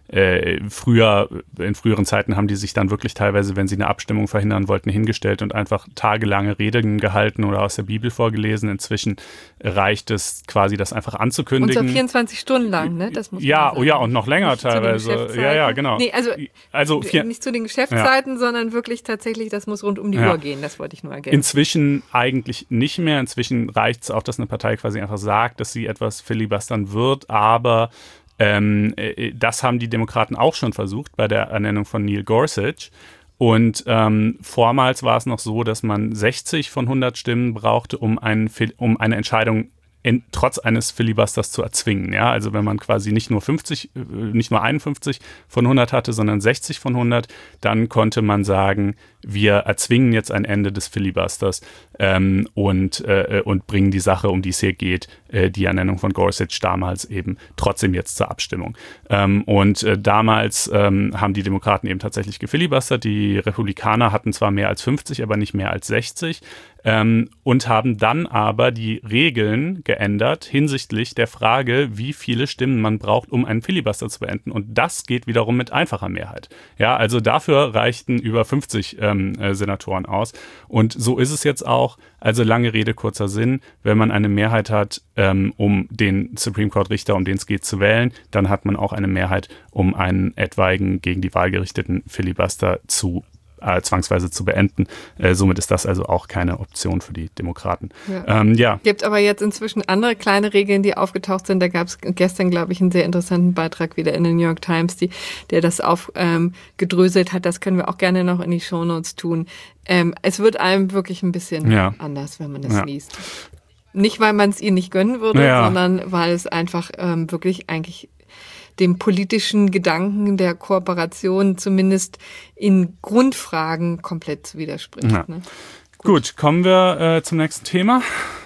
äh, früher, in früheren Zeiten haben die sich dann wirklich teilweise, wenn sie eine Abstimmung verhindern wollten, hingestellt und einfach tagelange Reden gehalten oder aus der Bibel vorgelesen. Inzwischen reicht es quasi, das einfach anzukündigen. Und so vierundzwanzig Stunden lang, ne? Das muss man ja, sagen. Oh ja, und noch länger nicht teilweise. Ja, ja, genau. Nee, also, also vier, nicht zu den Geschäftszeiten, ja. sondern wirklich tatsächlich, das muss rund um die ja. Uhr gehen. Das wollte ich nur ergänzen. Inzwischen eigentlich nicht mehr. Inzwischen reicht es auch, dass eine Partei quasi einfach sagt, dass sie etwas filibustern wird, aber ähm, das haben die Demokraten auch schon versucht bei der Ernennung von Neil Gorsuch. Und ähm, vormals war es noch so, dass man sechzig von hundert Stimmen brauchte, um, einen, um eine Entscheidung in, trotz eines Filibusters zu erzwingen. Ja? Also wenn man quasi nicht nur fünfzig, nicht nur einundfünfzig von hundert hatte, sondern sechzig von hundert, dann konnte man sagen, wir erzwingen jetzt ein Ende des Filibusters ähm, und, äh, und bringen die Sache, um die es hier geht, äh, die Ernennung von Gorsuch damals eben trotzdem jetzt zur Abstimmung. Ähm, und äh, damals ähm, haben die Demokraten eben tatsächlich gefilibustert. Die Republikaner hatten zwar mehr als fünfzig, aber nicht mehr als sechzig. Ähm, und haben dann aber die Regeln geändert hinsichtlich der Frage, wie viele Stimmen man braucht, um einen Filibuster zu beenden. Und das geht wiederum mit einfacher Mehrheit. Ja, also dafür reichten über fünfzig ähm, äh, Senatoren aus. Und so ist es jetzt auch. Also lange Rede, kurzer Sinn. Wenn man eine Mehrheit hat, ähm, um den Supreme Court Richter, um den es geht, zu wählen, dann hat man auch eine Mehrheit, um einen etwaigen gegen die Wahl gerichteten Filibuster zu Äh, zwangsweise zu beenden. Äh, somit ist das also auch keine Option für die Demokraten. Ja. Ähm, ja. Gibt aber jetzt inzwischen andere kleine Regeln, die aufgetaucht sind. Da gab es gestern, glaube ich, einen sehr interessanten Beitrag wieder in der New York Times, die, der das aufgedröselt ähm, hat. Das können wir auch gerne noch in die Shownotes tun. Ähm, es wird einem wirklich ein bisschen ja. anders, wenn man das ja. liest. Nicht, weil man es ihnen nicht gönnen würde, ja. sondern weil es einfach ähm, wirklich eigentlich dem politischen Gedanken der Kooperation zumindest in Grundfragen komplett widerspricht. Ja. Ne? Gut. Gut, kommen wir äh, zum nächsten Thema.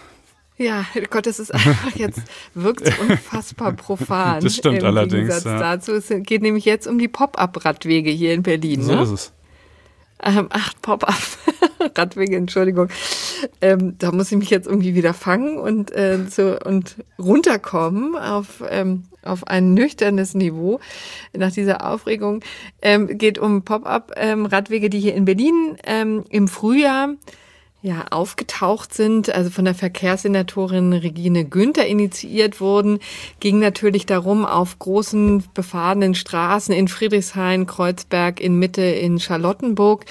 Ja, Gott, das ist einfach jetzt, wirkt so unfassbar profan. Das stimmt im allerdings. Gegensatz Ja. dazu. Es geht nämlich jetzt um die Pop-Up-Radwege hier in Berlin. So ne? ist es. Ähm, ach, Pop-Up-Radwege, Entschuldigung. Ähm, da muss ich mich jetzt irgendwie wieder fangen und, äh, so, und runterkommen auf, ähm, auf ein nüchternes Niveau nach dieser Aufregung. Ähm, geht um Pop-Up-Radwege, ähm, die hier in Berlin ähm, im Frühjahr ja, aufgetaucht sind, also von der Verkehrssenatorin Regine Günther initiiert wurden, ging natürlich darum, auf großen befahrenen Straßen in Friedrichshain, Kreuzberg, in Mitte, in Charlottenburg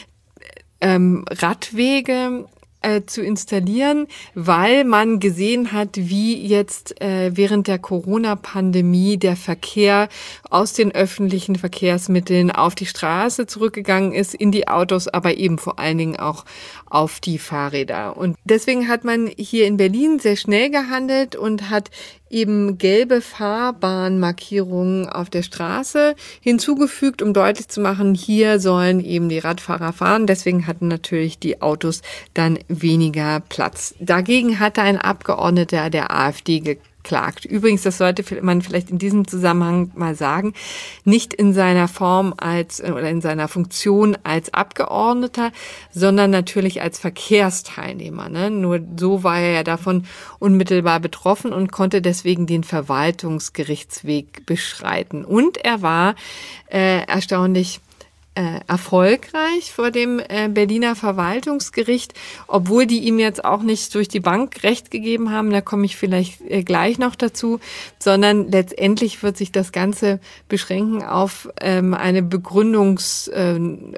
ähm, Radwege äh, zu installieren, weil man gesehen hat, wie jetzt äh, während der Corona-Pandemie der Verkehr aus den öffentlichen Verkehrsmitteln auf die Straße zurückgegangen ist, in die Autos, aber eben vor allen Dingen auch auf die Fahrräder. Und deswegen hat man hier in Berlin sehr schnell gehandelt und hat eben gelbe Fahrbahnmarkierungen auf der Straße hinzugefügt, um deutlich zu machen, hier sollen eben die Radfahrer fahren. Deswegen hatten natürlich die Autos dann weniger Platz. Dagegen hatte ein Abgeordneter der AfD geklagt. Übrigens, das sollte man vielleicht in diesem Zusammenhang mal sagen, nicht in seiner Form als oder in seiner Funktion als Abgeordneter, sondern natürlich als Verkehrsteilnehmer. Ne? Nur so war er ja davon unmittelbar betroffen und konnte deswegen den Verwaltungsgerichtsweg beschreiten. Und er war äh, erstaunlich Äh, erfolgreich vor dem äh, Berliner Verwaltungsgericht, obwohl die ihm jetzt auch nicht durch die Bank Recht gegeben haben, da komme ich vielleicht äh, gleich noch dazu, sondern letztendlich wird sich das Ganze beschränken auf ähm, eine Begründungs, äh,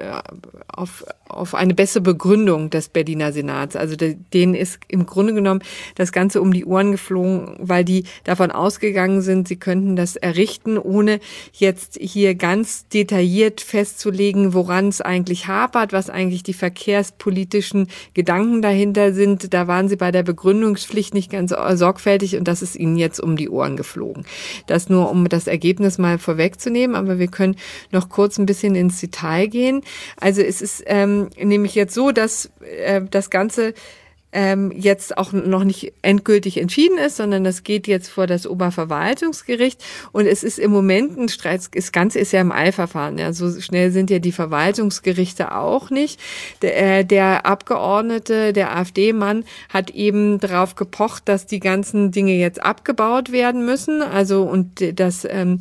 auf, auf eine bessere Begründung des Berliner Senats. Also de, denen ist im Grunde genommen das Ganze um die Ohren geflogen, weil die davon ausgegangen sind, sie könnten das errichten, ohne jetzt hier ganz detailliert festzulegen, woran es eigentlich hapert, was eigentlich die verkehrspolitischen Gedanken dahinter sind. Da waren sie bei der Begründungspflicht nicht ganz sorgfältig und das ist ihnen jetzt um die Ohren geflogen. Das nur, um das Ergebnis mal vorwegzunehmen, aber wir können noch kurz ein bisschen ins Detail gehen. Also es ist ähm, nämlich jetzt so, dass äh, das Ganze ähm, jetzt auch noch nicht endgültig entschieden ist, sondern das geht jetzt vor das Oberverwaltungsgericht und es ist im Moment ein Streit, das Ganze ist ja im Eilverfahren, ja, so schnell sind ja die Verwaltungsgerichte auch nicht. Der, der Abgeordnete, der AfD-Mann hat eben darauf gepocht, dass die ganzen Dinge jetzt abgebaut werden müssen, also und das ähm,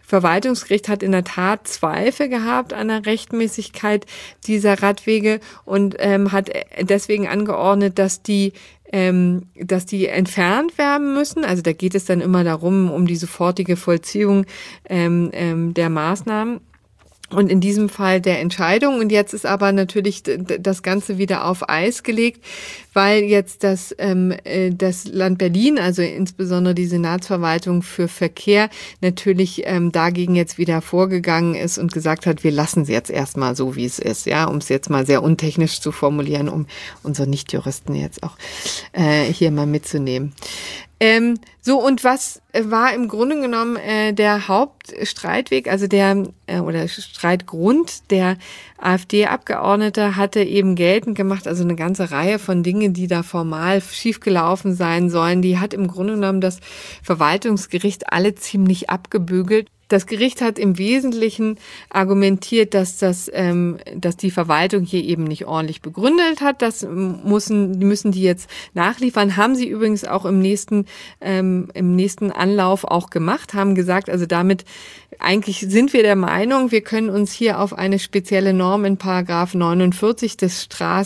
Verwaltungsgericht hat in der Tat Zweifel gehabt an der Rechtmäßigkeit dieser Radwege und ähm, hat deswegen angeordnet, dass die Ähm, dass die entfernt werden müssen. Also da geht es dann immer darum, um die sofortige Vollziehung ähm, ähm, der Maßnahmen. Und in diesem Fall der Entscheidung. Und jetzt ist aber natürlich das Ganze wieder auf Eis gelegt, weil jetzt das, ähm, das Land Berlin, also insbesondere die Senatsverwaltung für Verkehr, natürlich ähm, dagegen jetzt wieder vorgegangen ist und gesagt hat, wir lassen es jetzt erstmal so, wie es ist, ja, um es jetzt mal sehr untechnisch zu formulieren, um unsere Nichtjuristen jetzt auch äh, hier mal mitzunehmen. Ähm, so, und was war im Grunde genommen äh, der Hauptstreitweg, also der äh, oder Streitgrund? Der AfD-Abgeordnete hatte eben geltend gemacht, also eine ganze Reihe von Dingen, die da formal schiefgelaufen sein sollen. Die hat im Grunde genommen das Verwaltungsgericht alle ziemlich abgebügelt. Das Gericht hat im Wesentlichen argumentiert, dass das, ähm, dass die Verwaltung hier eben nicht ordentlich begründet hat. Das müssen, müssen die jetzt nachliefern. Haben sie übrigens auch im nächsten, ähm, im nächsten Anlauf auch gemacht. Haben gesagt, also damit eigentlich sind wir der Meinung, wir können uns hier auf eine spezielle Norm in Paragraph neunundvierzig des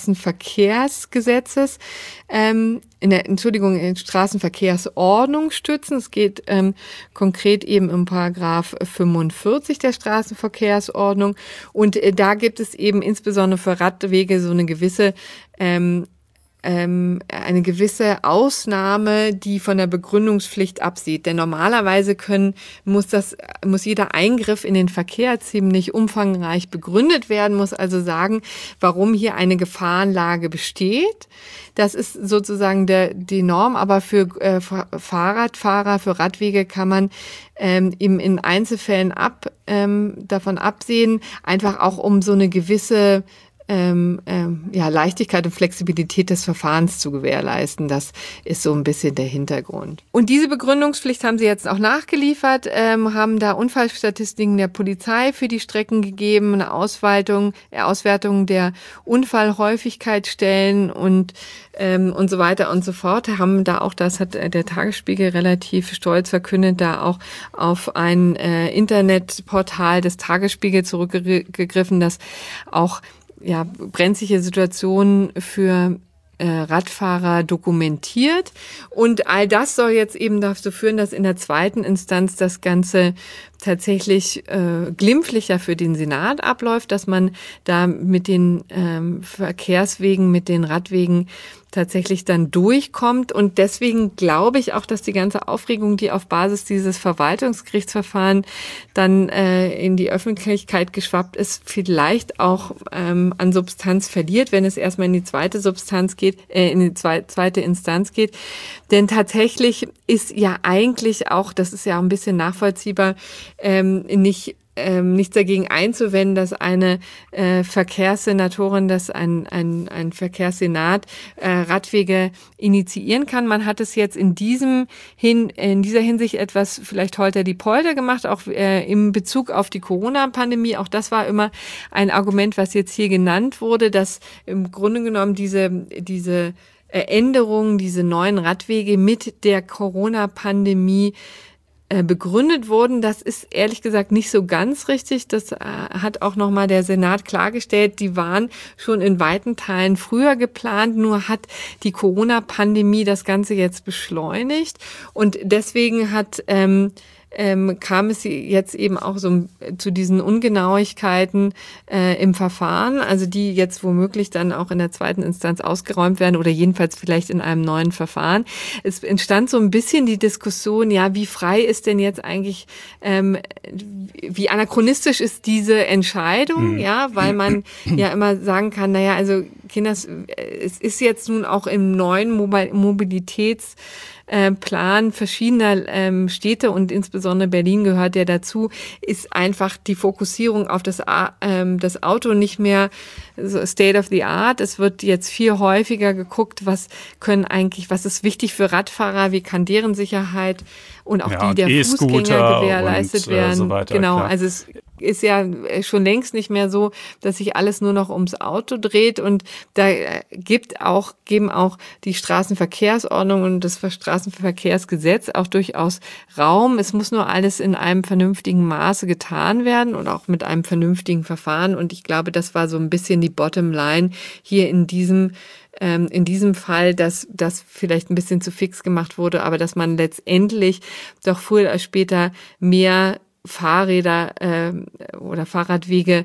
Straßenverkehrsgesetzes ähm, in der, Entschuldigung, in Straßenverkehrsordnung stützen. Es geht ähm, konkret eben im Paragraph fünfundvierzig der Straßenverkehrsordnung. Und äh, da gibt es eben insbesondere für Radwege so eine gewisse ähm, ähm, eine gewisse Ausnahme, die von der Begründungspflicht absieht. Denn normalerweise können, muss das, muss jeder Eingriff in den Verkehr ziemlich umfangreich begründet werden, muss also sagen, warum hier eine Gefahrenlage besteht. Das ist sozusagen der, die Norm, aber für äh, Fahrradfahrer, für Radwege kann man ähm, eben in Einzelfällen ab, ähm, davon absehen, einfach auch um so eine gewisse Ähm, ähm, ja, Leichtigkeit und Flexibilität des Verfahrens zu gewährleisten. Das ist so ein bisschen der Hintergrund. Und diese Begründungspflicht haben sie jetzt auch nachgeliefert, ähm, haben da Unfallstatistiken der Polizei für die Strecken gegeben, eine Ausweitung, äh, Auswertung der Unfallhäufigkeitsstellen und ähm, und so weiter und so fort. Haben da auch, das hat der Tagesspiegel relativ stolz verkündet, da auch auf ein äh, Internetportal des Tagesspiegel zurückgegriffen, das auch ja, brenzliche Situationen für äh, Radfahrer dokumentiert. Und all das soll jetzt eben dazu führen, dass in der zweiten Instanz das Ganze tatsächlich äh, glimpflicher für den Senat abläuft, dass man da mit den ähm, Verkehrswegen, mit den Radwegen tatsächlich dann durchkommt. Und deswegen glaube ich auch, dass die ganze Aufregung, die auf Basis dieses Verwaltungsgerichtsverfahren dann äh, in die Öffentlichkeit geschwappt ist, vielleicht auch ähm, an Substanz verliert, wenn es erstmal in die zweite Substanz geht, äh, in die zwe- zweite Instanz geht. Denn tatsächlich ist ja eigentlich auch, das ist ja auch ein bisschen nachvollziehbar, ähm, nicht Ähm, nichts dagegen einzuwenden, dass eine äh, Verkehrssenatorin, dass ein, ein, ein Verkehrssenat äh, Radwege initiieren kann. Man hat es jetzt in diesem hin, in dieser Hinsicht etwas vielleicht holter die Polter gemacht, auch äh, im Bezug auf die Corona-Pandemie. Auch das war immer ein Argument, was jetzt hier genannt wurde, dass im Grunde genommen diese, diese Änderungen, diese neuen Radwege mit der Corona-Pandemie begründet wurden. Das ist ehrlich gesagt nicht so ganz richtig. Das hat auch nochmal der Senat klargestellt. Die waren schon in weiten Teilen früher geplant, nur hat die Corona-Pandemie das Ganze jetzt beschleunigt. Und deswegen hat ähm, ähm, kam es jetzt eben auch so zu diesen Ungenauigkeiten äh, im Verfahren, also die jetzt womöglich dann auch in der zweiten Instanz ausgeräumt werden oder jedenfalls vielleicht in einem neuen Verfahren. Es entstand so ein bisschen die Diskussion, ja, wie frei ist denn jetzt eigentlich, ähm, wie anachronistisch ist diese Entscheidung, mhm. ja, weil man ja immer sagen kann, naja, also Kinders, es ist jetzt nun auch im neuen Mobilitäts Plan verschiedener ähm, Städte und insbesondere Berlin gehört ja dazu, ist einfach die Fokussierung auf das, ähm, das Auto nicht mehr so State of the Art. Es wird jetzt viel häufiger geguckt, was können eigentlich, was ist wichtig für Radfahrer, wie kann deren Sicherheit und auch ja, die der Fußgänger gewährleistet und, werden. Äh, so weiter, genau, klar. Also es ist ja schon längst nicht mehr so, dass sich alles nur noch ums Auto dreht. Und da gibt auch, geben auch die Straßenverkehrsordnung und das Straßenverkehrsgesetz auch durchaus Raum. Es muss nur alles in einem vernünftigen Maße getan werden und auch mit einem vernünftigen Verfahren. Und ich glaube, das war so ein bisschen die Bottomline hier in diesem in diesem Fall, dass das vielleicht ein bisschen zu fix gemacht wurde, aber dass man letztendlich doch früher oder später mehr Fahrräder äh, oder Fahrradwege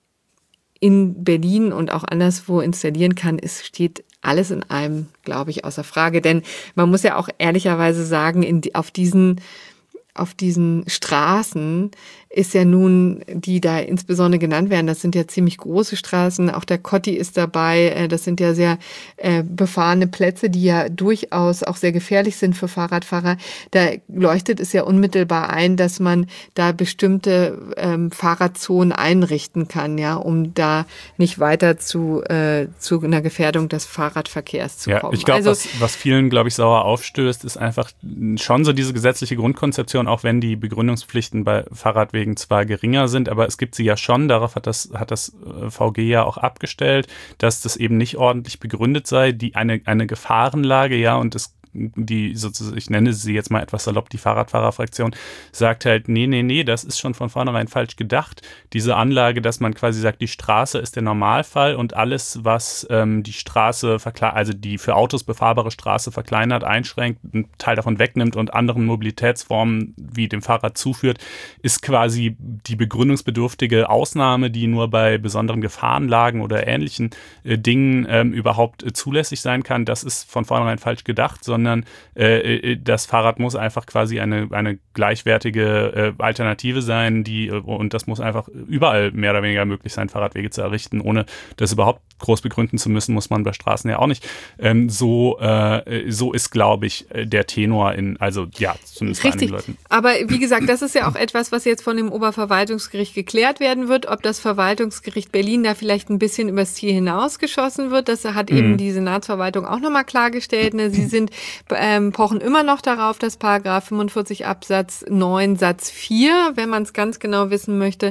in Berlin und auch anderswo installieren kann, es steht alles in einem, glaube ich, außer Frage. Denn man muss ja auch ehrlicherweise sagen, in die, auf diesen auf diesen Straßen ist ja nun, die da insbesondere genannt werden, das sind ja ziemlich große Straßen, auch der Kotti ist dabei, das sind ja sehr äh, befahrene Plätze, die ja durchaus auch sehr gefährlich sind für Fahrradfahrer. Da leuchtet es ja unmittelbar ein, dass man da bestimmte ähm, Fahrradzonen einrichten kann, ja, um da nicht weiter zu, äh, zu einer Gefährdung des Fahrradverkehrs zu ja, kommen. Ich glaube, also, was, was vielen, glaube ich, sauer aufstößt, ist einfach schon so diese gesetzliche Grundkonzeption, auch wenn die Begründungspflichten bei Fahrradwegen zwar geringer sind, aber es gibt sie ja schon, darauf hat das, hat das V G ja auch abgestellt, dass das eben nicht ordentlich begründet sei, die eine, eine Gefahrenlage, ja, und es die sozusagen, ich nenne sie jetzt mal etwas salopp, die Fahrradfahrerfraktion, sagt halt, nee, nee, nee, das ist schon von vornherein falsch gedacht. Diese Anlage, dass man quasi sagt, die Straße ist der Normalfall und alles, was ähm, die Straße, verkle- also die für Autos befahrbare Straße verkleinert, einschränkt, einen Teil davon wegnimmt und anderen Mobilitätsformen wie dem Fahrrad zuführt, ist quasi die begründungsbedürftige Ausnahme, die nur bei besonderen Gefahrenlagen oder ähnlichen äh, Dingen ähm, überhaupt äh, zulässig sein kann. Das ist von vornherein falsch gedacht, sondern sondern äh, das Fahrrad muss einfach quasi eine, eine gleichwertige äh, Alternative sein, die und das muss einfach überall mehr oder weniger möglich sein, Fahrradwege zu errichten, ohne das überhaupt groß begründen zu müssen, muss man bei Straßen ja auch nicht. Ähm, so, äh, so ist, glaube ich, der Tenor in, also ja, zumindest bei einigen Leuten. Aber wie gesagt, das ist ja auch etwas, was jetzt von dem Oberverwaltungsgericht geklärt werden wird, ob das Verwaltungsgericht Berlin da vielleicht ein bisschen übers Ziel hinausgeschossen wird. Das hat eben mhm. die Senatsverwaltung auch nochmal klargestellt. Ne? Sie sind ähm, pochen immer noch darauf, dass Paragraph fünfundvierzig Absatz neun Satz vier, wenn man es ganz genau wissen möchte,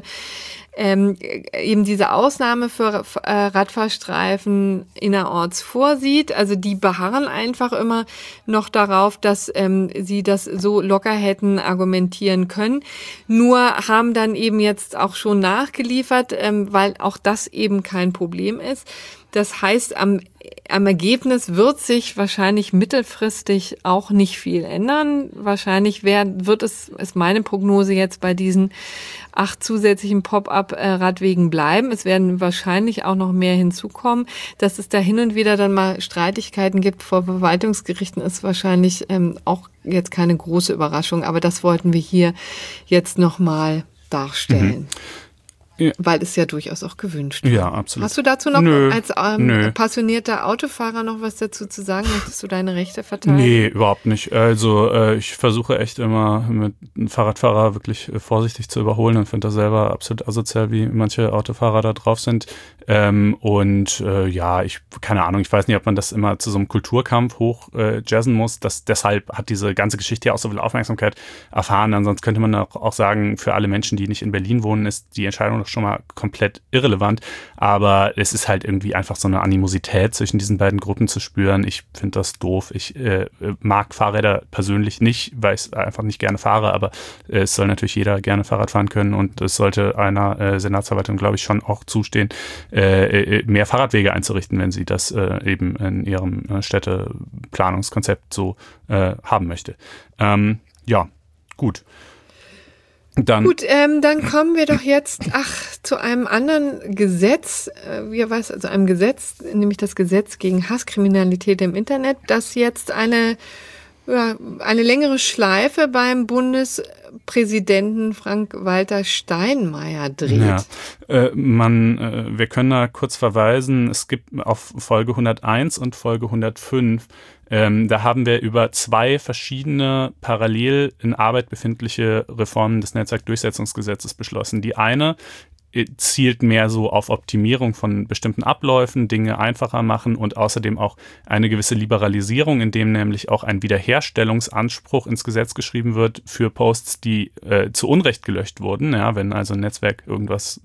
ähm, eben diese Ausnahme für äh, Radfahrstreifen innerorts vorsieht. Also die beharren einfach immer noch darauf, dass ähm, sie das so locker hätten argumentieren können. Nur haben dann eben jetzt auch schon nachgeliefert, ähm, weil auch das eben kein Problem ist. Das heißt, am, am Ergebnis wird sich wahrscheinlich mittelfristig auch nicht viel ändern. Wahrscheinlich wär, wird es, ist meine Prognose jetzt bei diesen acht zusätzlichen Pop-up-Radwegen bleiben. Es werden wahrscheinlich auch noch mehr hinzukommen. Dass es da hin und wieder dann mal Streitigkeiten gibt vor Verwaltungsgerichten, ist wahrscheinlich ähm, auch jetzt keine große Überraschung. Aber das wollten wir hier jetzt nochmal darstellen. Mhm. Ja. Weil es ja durchaus auch gewünscht wird. Ja, absolut. Hast du dazu noch Nö, als ähm, passionierter Autofahrer noch was dazu zu sagen? Möchtest du deine Rechte verteidigen? Nee, überhaupt nicht. Also äh, ich versuche echt immer mit einem Fahrradfahrer wirklich äh, vorsichtig zu überholen und finde das selber absolut asozial, wie manche Autofahrer da drauf sind. Ähm, und äh, ja, ich, keine Ahnung, ich weiß nicht, ob man das immer zu so einem Kulturkampf hoch äh, jazzen muss. Das, deshalb hat diese ganze Geschichte ja auch so viel Aufmerksamkeit erfahren. Ansonsten könnte man auch, auch sagen, für alle Menschen, die nicht in Berlin wohnen, ist die Entscheidung schon mal komplett irrelevant, aber es ist halt irgendwie einfach so eine Animosität zwischen diesen beiden Gruppen zu spüren. Ich finde das doof. Ich äh, mag Fahrräder persönlich nicht, weil ich es einfach nicht gerne fahre, aber äh, es soll natürlich jeder gerne Fahrrad fahren können und es sollte einer äh, Senatsverwaltung, glaube ich, schon auch zustehen, äh, mehr Fahrradwege einzurichten, wenn sie das äh, eben in ihrem äh, Städteplanungskonzept so äh, haben möchte. Ähm, ja, gut. Dann Gut, ähm, dann kommen wir doch jetzt ach zu einem anderen Gesetz, äh, wie was, also einem Gesetz, nämlich das Gesetz gegen Hasskriminalität im Internet, das jetzt eine ja, eine längere Schleife beim Bundespräsidenten Frank-Walter Steinmeier dreht. Ja, äh, man, äh, wir können da kurz verweisen, es gibt auf Folge hunderteins und Folge hundertfünf, ähm, da haben wir über zwei verschiedene parallel in Arbeit befindliche Reformen des Netzwerkdurchsetzungsgesetzes beschlossen. Die eine zielt mehr so auf Optimierung von bestimmten Abläufen, Dinge einfacher machen und außerdem auch eine gewisse Liberalisierung, indem nämlich auch ein Wiederherstellungsanspruch ins Gesetz geschrieben wird für Posts, die äh, zu Unrecht gelöscht wurden. Ja, wenn also ein Netzwerk irgendwas,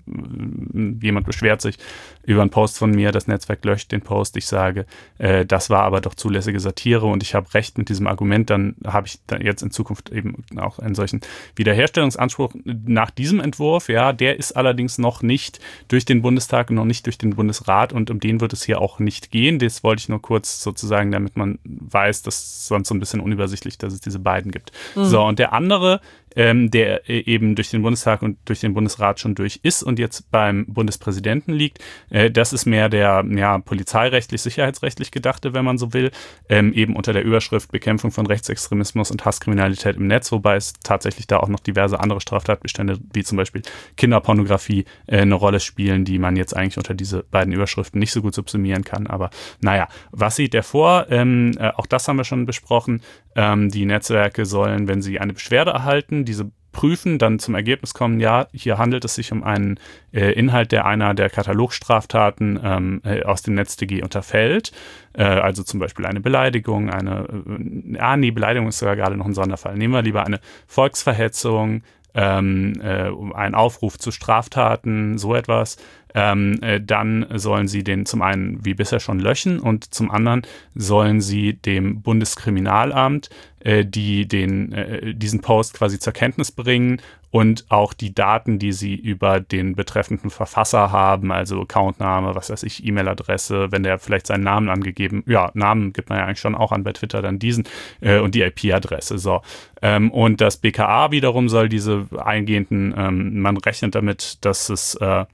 jemand beschwert sich über einen Post von mir, das Netzwerk löscht den Post, ich sage, äh, das war aber doch zulässige Satire und ich habe recht mit diesem Argument, dann habe ich dann jetzt in Zukunft eben auch einen solchen Wiederherstellungsanspruch nach diesem Entwurf. Ja, der ist allerdings noch nicht durch den Bundestag und noch nicht durch den Bundesrat und um den wird es hier auch nicht gehen. Das wollte ich nur kurz sozusagen, damit man weiß, dass es sonst so ein bisschen unübersichtlich, dass es diese beiden gibt. Mhm. So, und der andere, ähm, der eben durch den Bundestag und durch den Bundesrat schon durch ist und jetzt beim Bundespräsidenten liegt, äh, das ist mehr der ja, polizeirechtlich, sicherheitsrechtlich gedachte, wenn man so will, ähm, eben unter der Überschrift Bekämpfung von Rechtsextremismus und Hasskriminalität im Netz, wobei es tatsächlich da auch noch diverse andere Straftatbestände, wie zum Beispiel Kinderpornografie, äh, eine Rolle spielen, die man jetzt eigentlich unter diese beiden Überschriften nicht so gut subsumieren kann. Aber naja, was sieht der vor? Ähm, äh, auch das haben wir schon besprochen. Ähm, die Netzwerke sollen, wenn sie eine Beschwerde erhalten, diese prüfen, dann zum Ergebnis kommen, ja, hier handelt es sich um einen äh, Inhalt, der einer der Katalogstraftaten ähm, äh, aus dem NetzDG unterfällt. Äh, also zum Beispiel eine Beleidigung, eine, äh, ah nee, Beleidigung ist sogar gerade noch ein Sonderfall. Nehmen wir lieber eine Volksverhetzung, ähm, äh, einen Aufruf zu Straftaten, so etwas. Ähm, äh, dann sollen sie den zum einen wie bisher schon löschen und zum anderen sollen sie dem Bundeskriminalamt, äh, die den, äh, diesen Post quasi zur Kenntnis bringen und auch die Daten, die sie über den betreffenden Verfasser haben, also Accountname, was weiß ich, E-Mail-Adresse, wenn der vielleicht seinen Namen angegeben, ja, Namen gibt man ja eigentlich schon auch an bei Twitter, dann diesen äh, und die I P-Adresse, so. Ähm, und das B K A wiederum soll diese eingehenden, ähm, man rechnet damit, dass es äh,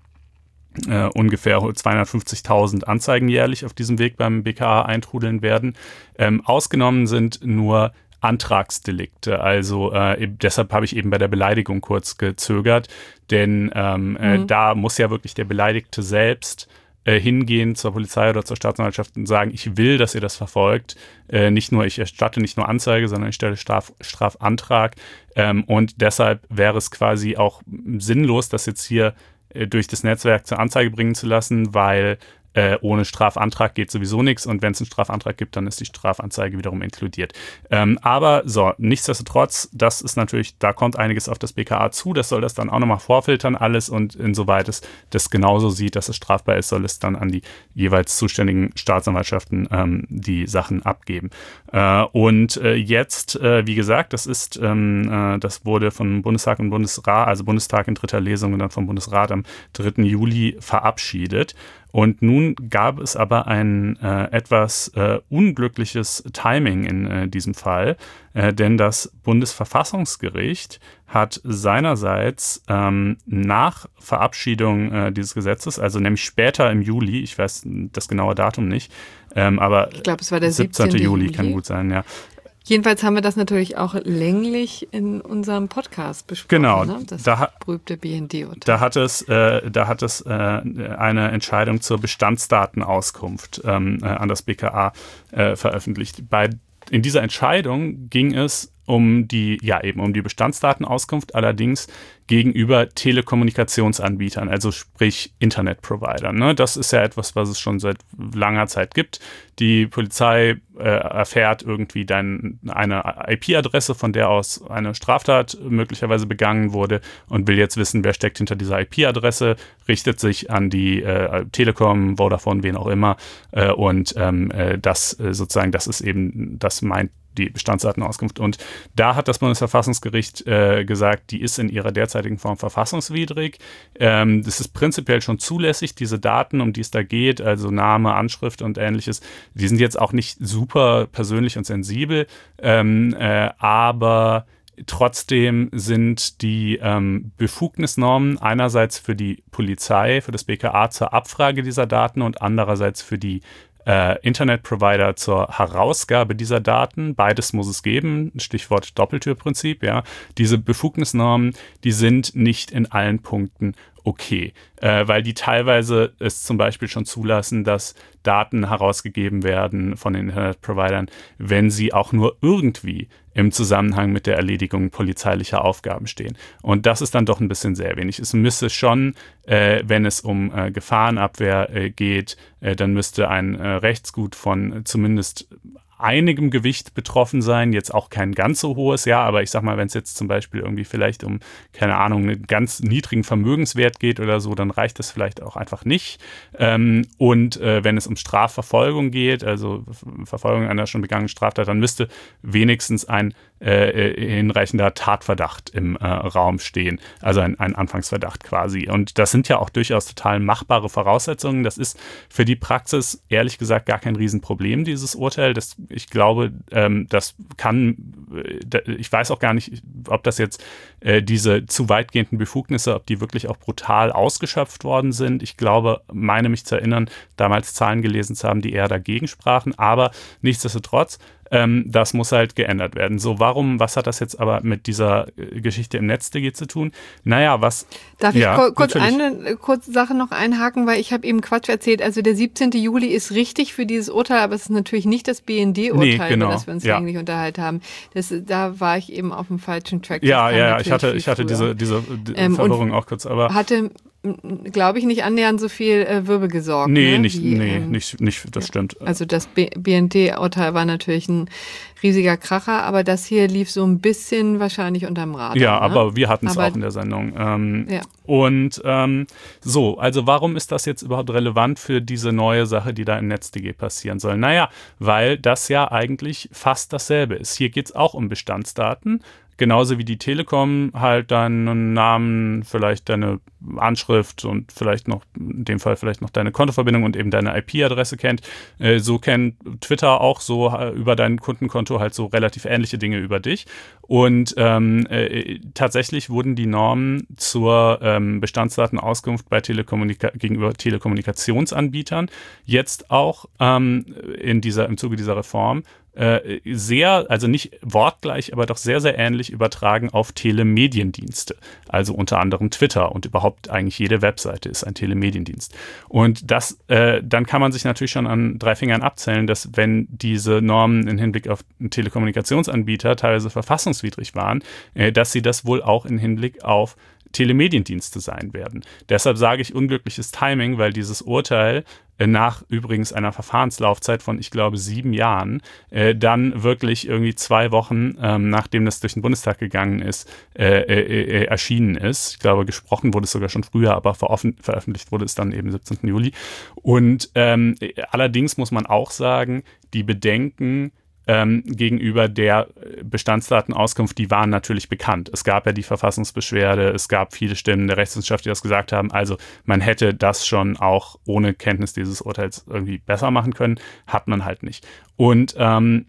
Uh, ungefähr zweihundertfünfzigtausend Anzeigen jährlich auf diesem Weg beim B K A eintrudeln werden. Ähm, ausgenommen sind nur Antragsdelikte. Also äh, eben, deshalb habe ich eben bei der Beleidigung kurz gezögert, denn ähm, mhm. äh, da muss ja wirklich der Beleidigte selbst äh, hingehen zur Polizei oder zur Staatsanwaltschaft und sagen, ich will, dass ihr das verfolgt. Äh, nicht nur, ich erstatte nicht nur Anzeige, sondern ich stelle Straf, Strafantrag. Ähm, und deshalb wäre es quasi auch sinnlos, dass jetzt hier durch das Netzwerk zur Anzeige bringen zu lassen, weil äh, ohne Strafantrag geht sowieso nichts und wenn es einen Strafantrag gibt, dann ist die Strafanzeige wiederum inkludiert. Ähm, aber so, nichtsdestotrotz, das ist natürlich, da kommt einiges auf das B K A zu, das soll das dann auch nochmal vorfiltern alles und insoweit es das genauso sieht, dass es strafbar ist, soll es dann an die jeweils zuständigen Staatsanwaltschaften ähm, die Sachen abgeben. Äh, und äh, jetzt, äh, wie gesagt, das ist, ähm, äh, das wurde vom Bundestag und Bundesrat, also Bundestag in dritter Lesung und dann vom Bundesrat am dritten Juli verabschiedet. Und nun gab es aber ein äh, etwas äh, unglückliches Timing in äh, diesem Fall, äh, denn das Bundesverfassungsgericht hat seinerseits ähm, nach Verabschiedung äh, dieses Gesetzes, also nämlich später im Juli, ich weiß das genaue Datum nicht, ähm, aber ich glaube, es war der siebzehnten Juli, Juli, kann gut sein, ja. Jedenfalls haben wir das natürlich auch länglich in unserem Podcast besprochen. Genau, ne? Das da, berühmte B N D-Urteil. Da hat es, äh, da hat es äh, eine Entscheidung zur Bestandsdatenauskunft ähm, äh, an das B K A äh, veröffentlicht. Bei, in dieser Entscheidung ging es um die, ja eben um die Bestandsdatenauskunft, allerdings gegenüber Telekommunikationsanbietern, also sprich Internetprovidern. Ne? Das ist ja etwas, was es schon seit langer Zeit gibt. Die Polizei äh, erfährt irgendwie dann eine I P-Adresse, von der aus eine Straftat möglicherweise begangen wurde und will jetzt wissen, wer steckt hinter dieser I P-Adresse, richtet sich an die äh, Telekom, Vodafone, wen auch immer äh, und ähm, äh, das äh, sozusagen, das ist eben, das meint die Bestandsdatenauskunft. Und da hat das Bundesverfassungsgericht äh, gesagt, die ist in ihrer derzeitigen Form verfassungswidrig. Ähm, das ist prinzipiell schon zulässig, diese Daten, um die es da geht, also Name, Anschrift und ähnliches, die sind jetzt auch nicht super persönlich und sensibel, ähm, äh, aber trotzdem sind die ähm, Befugnisnormen einerseits für die Polizei, für das B K A zur Abfrage dieser Daten und andererseits für die Äh, Internetprovider zur Herausgabe dieser Daten. Beides muss es geben, Stichwort Doppeltürprinzip, ja. Diese Befugnisnormen, die sind nicht in allen Punkten okay, äh, weil die teilweise es zum Beispiel schon zulassen, dass Daten herausgegeben werden von den Internetprovidern, wenn sie auch nur irgendwie im Zusammenhang mit der Erledigung polizeilicher Aufgaben stehen. Und das ist dann doch ein bisschen sehr wenig. Es müsste schon, äh, wenn es um äh, Gefahrenabwehr äh, geht, äh, dann müsste ein äh, Rechtsgut von zumindest einigem Gewicht betroffen sein, jetzt auch kein ganz so hohes, ja, aber ich sag mal, wenn es jetzt zum Beispiel irgendwie vielleicht um, keine Ahnung, einen ganz niedrigen Vermögenswert geht oder so, dann reicht das vielleicht auch einfach nicht. Ähm, und äh, wenn es um Strafverfolgung geht, also Verfolgung einer schon begangenen Straftat, dann müsste wenigstens ein äh, hinreichender Tatverdacht im äh, Raum stehen, also ein, ein Anfangsverdacht quasi. Und das sind ja auch durchaus total machbare Voraussetzungen. Das ist für die Praxis ehrlich gesagt gar kein Riesenproblem, dieses Urteil. Das Ich glaube, ähm, das kann, äh, ich weiß auch gar nicht, ob das jetzt äh, diese zu weitgehenden Befugnisse, ob die wirklich auch brutal ausgeschöpft worden sind. Ich glaube, meine mich zu erinnern, damals Zahlen gelesen zu haben, die eher dagegen sprachen. Aber nichtsdestotrotz, ähm, das muss halt geändert werden. So, warum, was hat das jetzt aber mit dieser äh, Geschichte im NetzDG zu tun? Naja, was... Darf ich ja, ko- kurz natürlich. eine kurze Sache noch einhaken, weil ich habe eben Quatsch erzählt. Also der siebzehnten Juli ist richtig für dieses Urteil, aber es ist natürlich nicht das B N D-Urteil, Nee, genau. über das wir uns Ja. eigentlich unterhalten haben. Das, da war ich eben auf dem falschen Track. Ja, Das kam ja, natürlich ich hatte, viel ich hatte früher. diese, diese die Ähm, Verwirrung auch kurz, aber... Hatte, glaube ich, nicht annähernd so viel äh, Wirbel gesorgt. Nee, ne? nicht, Wie, nee, ähm, nicht, nicht, das stimmt. Also das B N D-Urteil war natürlich ein riesiger Kracher, aber das hier lief so ein bisschen wahrscheinlich unterm Radar. Ja, ne? aber wir hatten es Aber- auch in der Sendung. Ähm, Ja. Und ähm, so, also warum ist das jetzt überhaupt relevant für diese neue Sache, die da im NetzDG passieren soll? Naja, weil das ja eigentlich fast dasselbe ist. Hier geht es auch um Bestandsdaten. Genauso wie die Telekom halt deinen Namen, vielleicht deine Anschrift und vielleicht noch, in dem Fall vielleicht noch deine Kontoverbindung und eben deine I P-Adresse kennt. Äh, so kennt Twitter auch so äh, über dein Kundenkonto halt so relativ ähnliche Dinge über dich. Und ähm, äh, tatsächlich wurden die Normen zur ähm, Bestandsdatenauskunft bei Telekommunika- gegenüber Telekommunikationsanbietern jetzt auch ähm, in dieser, im Zuge dieser Reform äh, sehr, also nicht wortgleich, aber doch sehr, sehr ähnlich übertragen auf Telemediendienste. Also unter anderem Twitter und überhaupt eigentlich jede Webseite ist ein Telemediendienst. Und das, äh, dann kann man sich natürlich schon an drei Fingern abzählen, dass wenn diese Normen im Hinblick auf Telekommunikationsanbieter teilweise verfassungswidrig waren, äh, dass sie das wohl auch im Hinblick auf Telemediendienste sein werden. Deshalb sage ich unglückliches Timing, weil dieses Urteil äh, nach übrigens einer Verfahrenslaufzeit von, ich glaube, sieben Jahren, äh, dann wirklich irgendwie zwei Wochen, ähm, nachdem das durch den Bundestag gegangen ist, äh, äh, äh, erschienen ist. Ich glaube, gesprochen wurde es sogar schon früher, aber veroffen- veröffentlicht wurde es dann eben siebzehnten Juli. Und ähm, allerdings muss man auch sagen, die Bedenken Ähm, gegenüber der Bestandsdatenauskunft, die waren natürlich bekannt. Es gab ja die Verfassungsbeschwerde, es gab viele Stimmen der Rechtswissenschaft, die das gesagt haben. Also man hätte das schon auch ohne Kenntnis dieses Urteils irgendwie besser machen können, hat man halt nicht. Und ähm,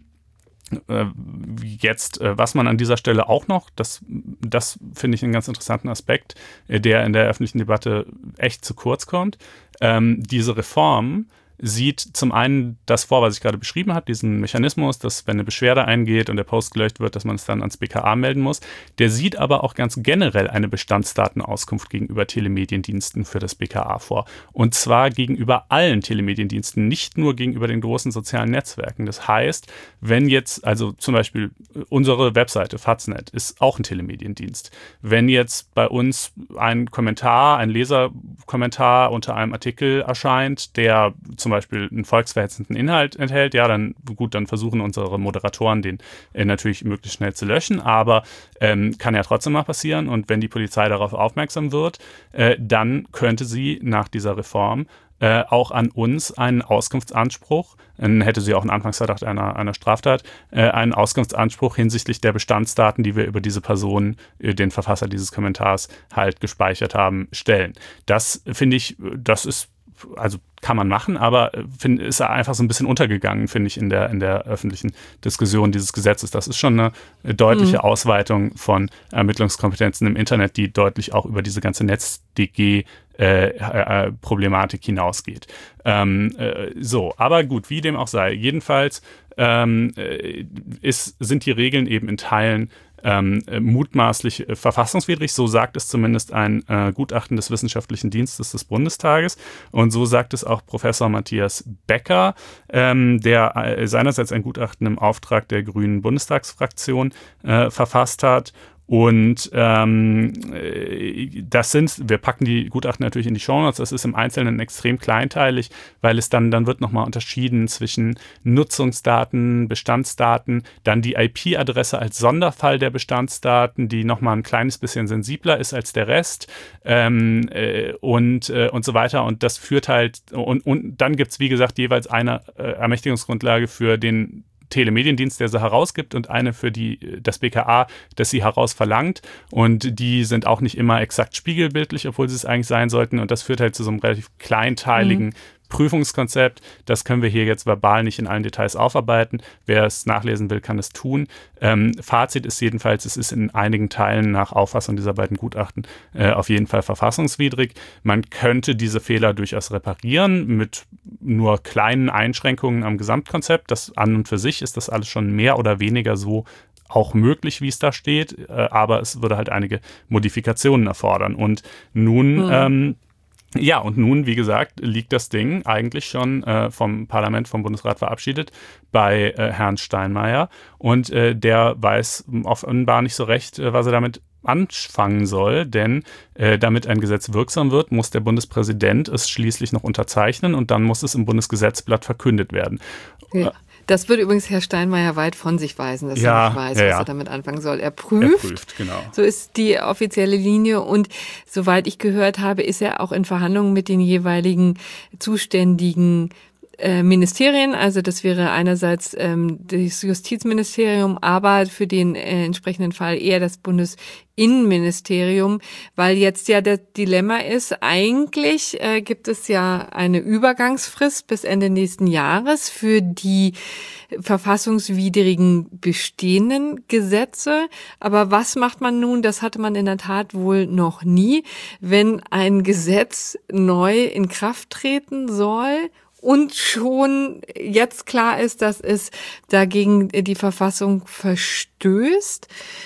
äh, jetzt, äh, was man an dieser Stelle auch noch, das, das finde ich einen ganz interessanten Aspekt, äh, der in der öffentlichen Debatte echt zu kurz kommt. Ähm, diese Reform sieht zum einen das vor, was ich gerade beschrieben habe, diesen Mechanismus, dass wenn eine Beschwerde eingeht und der Post gelöscht wird, dass man es dann ans B K A melden muss. Der sieht aber auch ganz generell eine Bestandsdatenauskunft gegenüber Telemediendiensten für das B K A vor. Und zwar gegenüber allen Telemediendiensten, nicht nur gegenüber den großen sozialen Netzwerken. Das heißt, wenn jetzt, also zum Beispiel unsere Webseite Faznet ist auch ein Telemediendienst. Wenn jetzt bei uns ein Kommentar, ein Leserkommentar unter einem Artikel erscheint, der zum Beispiel einen volksverhetzenden Inhalt enthält, ja, dann gut, dann versuchen unsere Moderatoren den äh, natürlich möglichst schnell zu löschen, aber ähm, kann ja trotzdem mal passieren und wenn die Polizei darauf aufmerksam wird, äh, dann könnte sie nach dieser Reform äh, auch an uns einen Auskunftsanspruch, dann hätte sie auch einen Anfangsverdacht einer, einer Straftat, äh, einen Auskunftsanspruch hinsichtlich der Bestandsdaten, die wir über diese Person, äh, den Verfasser dieses Kommentars halt gespeichert haben, stellen. Das finde ich, das ist also kann man machen, aber find, ist einfach so ein bisschen untergegangen, finde ich, in der, in der öffentlichen Diskussion dieses Gesetzes. Das ist schon eine deutliche mhm. Ausweitung von Ermittlungskompetenzen im Internet, die deutlich auch über diese ganze NetzDG äh, äh, Problematik hinausgeht. Ähm, äh, so, aber gut, wie dem auch sei. Jedenfalls ähm, ist, sind die Regeln eben in Teilen ähm, mutmaßlich äh, verfassungswidrig. So sagt es zumindest ein äh, Gutachten des Wissenschaftlichen Dienstes des Bundestages. Und so sagt es auch Professor Matthias Becker, ähm, der äh, seinerseits ein Gutachten im Auftrag der Grünen Bundestagsfraktion äh, verfasst hat. Und ähm, das sind, wir packen die Gutachten natürlich in die Shownotes, das ist im Einzelnen extrem kleinteilig, weil es dann, dann wird nochmal unterschieden zwischen Nutzungsdaten, Bestandsdaten, dann die I P-Adresse als Sonderfall der Bestandsdaten, die nochmal ein kleines bisschen sensibler ist als der Rest ähm, äh, und, äh, und so weiter. Und das führt halt, und, und dann gibt es, wie gesagt, jeweils eine äh, Ermächtigungsgrundlage für den Telemediendienst, der sie herausgibt, und eine für die, das B K A, das sie herausverlangt. Und die sind auch nicht immer exakt spiegelbildlich, obwohl sie es eigentlich sein sollten. Und das führt halt zu so einem relativ kleinteiligen mhm. Prüfungskonzept. Das können wir hier jetzt verbal nicht in allen Details aufarbeiten. Wer es nachlesen will, kann es tun. Ähm, Fazit ist jedenfalls, es ist in einigen Teilen nach Auffassung dieser beiden Gutachten äh, auf jeden Fall verfassungswidrig. Man könnte diese Fehler durchaus reparieren mit nur kleinen Einschränkungen am Gesamtkonzept. Das an und für sich ist das alles schon mehr oder weniger so auch möglich, wie es da steht. Äh, aber es würde halt einige Modifikationen erfordern. Und nun mhm. ähm, Ja, und nun, wie gesagt, liegt das Ding eigentlich schon äh, vom Parlament, vom Bundesrat verabschiedet bei äh, Herrn Steinmeier. Und äh, der weiß offenbar nicht so recht, äh, was er damit anfangen soll, denn äh, damit ein Gesetz wirksam wird, muss der Bundespräsident es schließlich noch unterzeichnen und dann muss es im Bundesgesetzblatt verkündet werden. Ja. Das würde übrigens Herr Steinmeier weit von sich weisen, dass ja, er nicht weiß, ja, was ja. er damit anfangen soll. Er prüft, er prüft genau. So ist die offizielle Linie, und soweit ich gehört habe, ist er auch in Verhandlungen mit den jeweiligen zuständigen äh, Ministerien. Also das wäre einerseits ähm, das Justizministerium, aber für den äh, entsprechenden Fall eher das Bundesinnenministerium, weil jetzt ja das Dilemma ist, eigentlich äh, gibt es ja eine Übergangsfrist bis Ende nächsten Jahres für die verfassungswidrigen bestehenden Gesetze. Aber was macht man nun? Das hatte man in der Tat wohl noch nie, wenn ein Gesetz neu in Kraft treten soll und schon jetzt klar ist, dass es dagegen die Verfassung verstößt,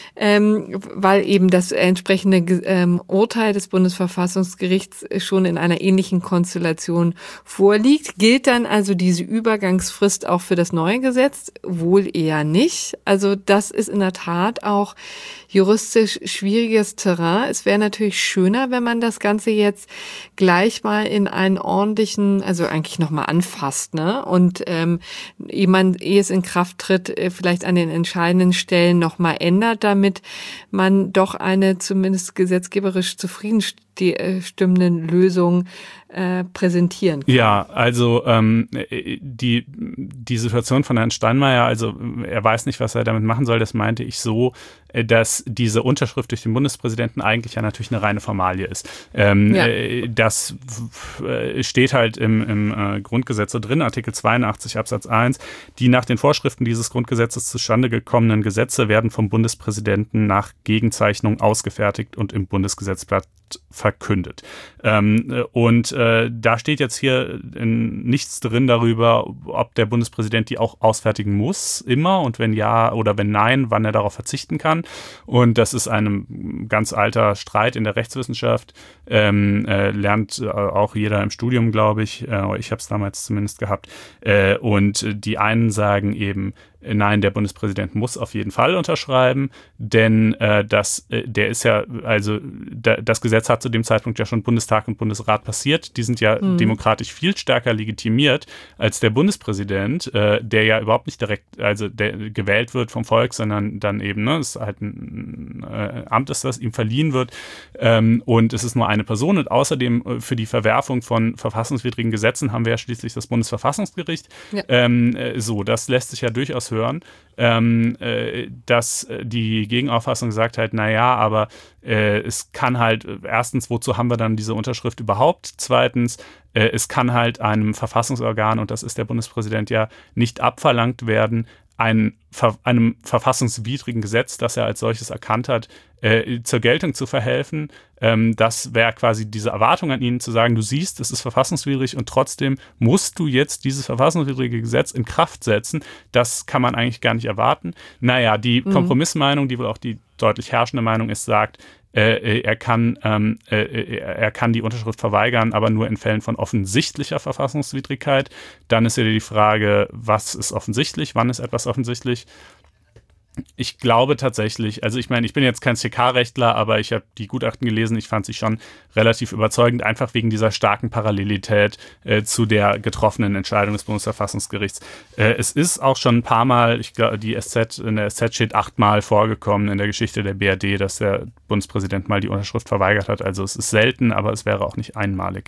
ähm, weil eben das entsprechende ähm, Urteil des Bundesverfassungsgerichts schon in einer ähnlichen Konstellation vorliegt. Gilt dann also diese Übergangsfrist auch für das neue Gesetz? Wohl eher nicht. Also das ist in der Tat auch juristisch schwieriges Terrain. Es wäre natürlich schöner, wenn man das Ganze jetzt gleich mal in einen ordentlichen, also eigentlich nochmal anfasst, ne? Und ähm, jemand, ehe es in Kraft tritt, vielleicht an den entscheidenden Stellen nochmal ändert, damit man doch eine zumindest gesetzgeberisch zufriedenstimmende Lösung äh, präsentieren kann. Ja, also ähm, die, die Situation von Herrn Steinmeier, also er weiß nicht, was er damit machen soll, das meinte ich so, dass diese Unterschrift durch den Bundespräsidenten eigentlich ja natürlich eine reine Formalie ist. Ähm, ja. äh, das äh, steht halt im, im äh, Grundgesetz so drin, Artikel zweiundachtzig Absatz eins, die nach den Vorschriften dieses Grundgesetzes zustande gekommenen Gesetze werden vom Bundespräsidenten nach Gegenzeichnung ausgefertigt und im Bundesgesetzblatt verkündet. Ähm, und äh, da steht jetzt hier in, nichts drin darüber, ob der Bundespräsident die auch ausfertigen muss, immer, und wenn ja oder wenn nein, wann er darauf verzichten kann. Und das ist ein ganz alter Streit in der Rechtswissenschaft. Ähm, äh, lernt äh, auch jeder im Studium, glaube ich. Äh, ich habe es damals zumindest gehabt. Äh, und die einen sagen eben, nein, der Bundespräsident muss auf jeden Fall unterschreiben, denn äh, das, äh, der ist ja, also da, das Gesetz hat zu dem Zeitpunkt ja schon Bundestag und Bundesrat passiert. Die sind ja mhm. demokratisch viel stärker legitimiert als der Bundespräsident, äh, der ja überhaupt nicht direkt, also der gewählt wird vom Volk, sondern dann eben, ne, es ist halt ein äh, Amt, ist das ihm verliehen wird, ähm, und es ist nur eine Person. Und außerdem äh, für die Verwerfung von verfassungswidrigen Gesetzen haben wir ja schließlich das Bundesverfassungsgericht. Ja. Ähm, äh, so, das lässt sich ja durchaus hören, ähm, äh, dass die Gegenauffassung sagt halt, naja, aber äh, es kann halt, erstens, wozu haben wir dann diese Unterschrift überhaupt? Zweitens, äh, es kann halt einem Verfassungsorgan, und das ist der Bundespräsident ja, nicht abverlangt werden, ein, einem verfassungswidrigen Gesetz, das er als solches erkannt hat, äh, zur Geltung zu verhelfen. Ähm, das wäre quasi diese Erwartung an ihn, zu sagen, du siehst, es ist verfassungswidrig und trotzdem musst du jetzt dieses verfassungswidrige Gesetz in Kraft setzen. Das kann man eigentlich gar nicht erwarten. Naja, die mhm. Kompromissmeinung, die wohl auch die deutlich herrschende Meinung ist, sagt, äh, er kann, ähm, äh, er kann die Unterschrift verweigern, aber nur in Fällen von offensichtlicher Verfassungswidrigkeit. Dann ist wieder die Frage, was ist offensichtlich, wann ist etwas offensichtlich? Ich glaube tatsächlich, also ich meine, ich bin jetzt kein C K-Rechtler, aber ich habe die Gutachten gelesen, ich fand sie schon relativ überzeugend, einfach wegen dieser starken Parallelität äh, zu der getroffenen Entscheidung des Bundesverfassungsgerichts. Äh, es ist auch schon ein paar Mal, ich glaube, die S Z, in der S Z steht achtmal vorgekommen in der Geschichte der B R D, dass der Bundespräsident mal die Unterschrift verweigert hat. Also es ist selten, aber es wäre auch nicht einmalig.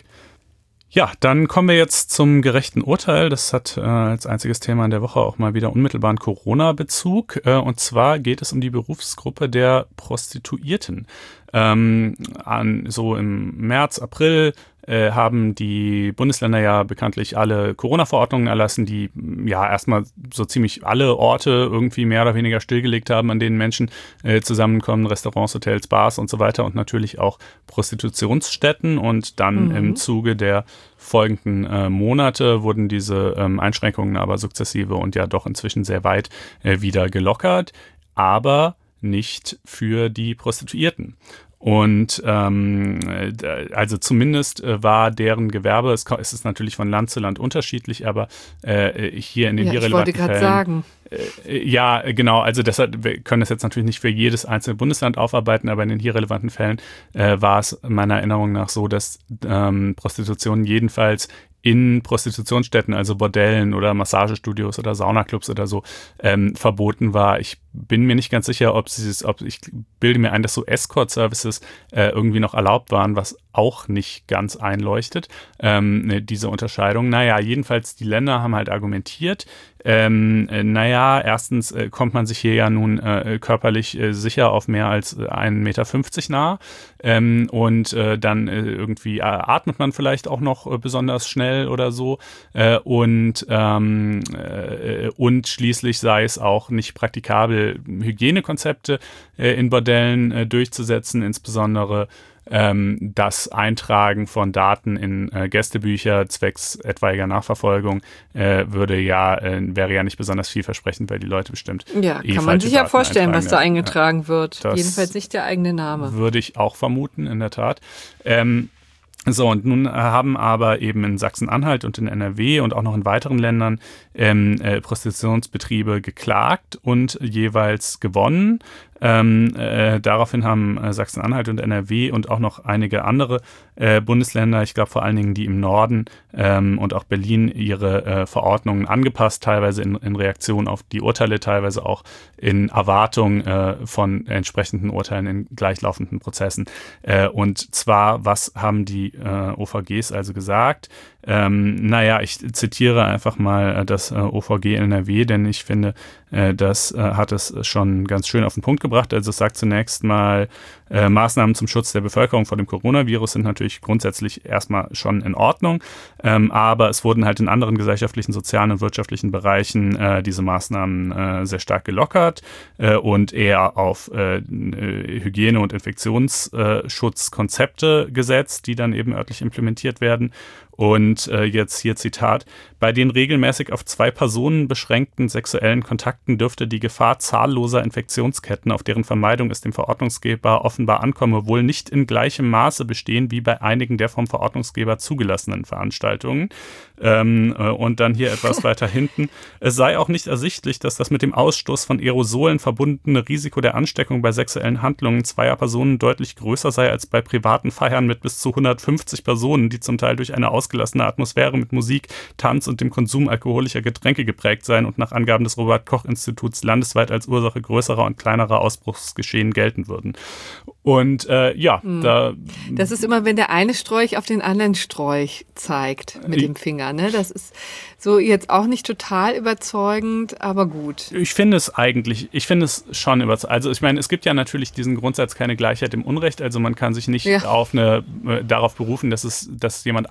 Ja, dann kommen wir jetzt zum gerechten Urteil. Das hat äh, als einziges Thema in der Woche auch mal wieder unmittelbaren Corona-Bezug. Äh, und zwar geht es um die Berufsgruppe der Prostituierten. Ähm, an, so im März, April äh, haben die Bundesländer ja bekanntlich alle Corona-Verordnungen erlassen, die ja erstmal so ziemlich alle Orte irgendwie mehr oder weniger stillgelegt haben, an denen Menschen äh, zusammenkommen, Restaurants, Hotels, Bars und so weiter und natürlich auch Prostitutionsstätten. Und dann mhm. im Zuge der folgenden äh, Monate wurden diese ähm, Einschränkungen aber sukzessive und ja doch inzwischen sehr weit äh, wieder gelockert, aber nicht für die Prostituierten. Und ähm, also zumindest äh, war deren Gewerbe, es, es ist natürlich von Land zu Land unterschiedlich, aber äh, hier in den ja, hier relevanten Fällen. Ich wollte gerade sagen. Äh, ja, genau, also deshalb, wir können das jetzt natürlich nicht für jedes einzelne Bundesland aufarbeiten, aber in den hier relevanten Fällen äh, war es meiner Erinnerung nach so, dass ähm, Prostitution jedenfalls in Prostitutionsstätten, also Bordellen oder Massagestudios oder Saunaclubs oder so, ähm, verboten war. Ich bin mir nicht ganz sicher, ob sie ob ich bilde mir ein, dass so Escort-Services äh, irgendwie noch erlaubt waren, was auch nicht ganz einleuchtet, ähm, diese Unterscheidung. Naja, jedenfalls die Länder haben halt argumentiert, ähm, äh, naja, erstens äh, kommt man sich hier ja nun äh, körperlich äh, sicher auf mehr als äh, ein Meter fünfzig nah ähm, und äh, dann äh, irgendwie äh, atmet man vielleicht auch noch äh, besonders schnell oder so äh, und, ähm, äh, und schließlich sei es auch nicht praktikabel, Hygienekonzepte äh, in Bordellen äh, durchzusetzen, insbesondere Ähm, das Eintragen von Daten in äh, Gästebücher zwecks etwaiger Nachverfolgung äh, würde ja, äh, wäre ja nicht besonders vielversprechend, weil die Leute bestimmt Ja, eh kann man sich ja Daten vorstellen, was da ja. eingetragen wird. Das Jedenfalls nicht der eigene Name. Würde ich auch vermuten, in der Tat. Ähm, So, und nun haben aber eben in Sachsen-Anhalt und in N R W und auch noch in weiteren Ländern ähm, äh, Prostitutionsbetriebe geklagt und jeweils gewonnen. Ähm, äh, daraufhin haben äh, Sachsen-Anhalt und N R W und auch noch einige andere äh, Bundesländer, ich glaube vor allen Dingen die im Norden ähm, und auch Berlin, ihre äh, Verordnungen angepasst, teilweise in, in Reaktion auf die Urteile, teilweise auch in Erwartung äh, von entsprechenden Urteilen in gleichlaufenden Prozessen. Äh, und zwar, was haben die äh, O V Gs also gesagt? Ähm, naja, ich zitiere einfach mal das äh, O V G N R W, denn ich finde, äh, das äh, hat es schon ganz schön auf den Punkt gebracht. Also es sagt zunächst mal, äh, Maßnahmen zum Schutz der Bevölkerung vor dem Coronavirus sind natürlich grundsätzlich erstmal schon in Ordnung, ähm, aber es wurden halt in anderen gesellschaftlichen, sozialen und wirtschaftlichen Bereichen äh, diese Maßnahmen äh, sehr stark gelockert äh, und eher auf äh, Hygiene- und Infektionsschutzkonzepte gesetzt, die dann eben örtlich implementiert werden. Und äh, jetzt hier Zitat: Bei den regelmäßig auf zwei Personen beschränkten sexuellen Kontakten dürfte die Gefahr zahlloser Infektionsketten, auf deren Vermeidung es dem Verordnungsgeber offenbar ankomme, wohl nicht in gleichem Maße bestehen wie bei einigen der vom Verordnungsgeber zugelassenen Veranstaltungen. Ähm, äh, und dann hier etwas weiter hinten: Es sei auch nicht ersichtlich, dass das mit dem Ausstoß von Aerosolen verbundene Risiko der Ansteckung bei sexuellen Handlungen zweier Personen deutlich größer sei als bei privaten Feiern mit bis zu hundertfünfzig Personen, die zum Teil durch eine ausgelassene Atmosphäre mit Musik, Tanz und dem Konsum alkoholischer Getränke geprägt seien und nach Angaben des Robert-Koch-Instituts landesweit als Ursache größerer und kleinerer Ausbruchsgeschehen gelten würden. Und äh, ja, mhm. da... Das ist immer, wenn der eine Sträuch auf den anderen Sträuch zeigt mit dem Finger, ne? Das ist so jetzt auch nicht total überzeugend, aber gut. Ich finde es eigentlich, ich finde es schon überzeugend. Also ich meine, es gibt ja natürlich diesen Grundsatz, keine Gleichheit im Unrecht, also man kann sich nicht ja. auf eine, äh, darauf berufen, dass es, dass jemand anderes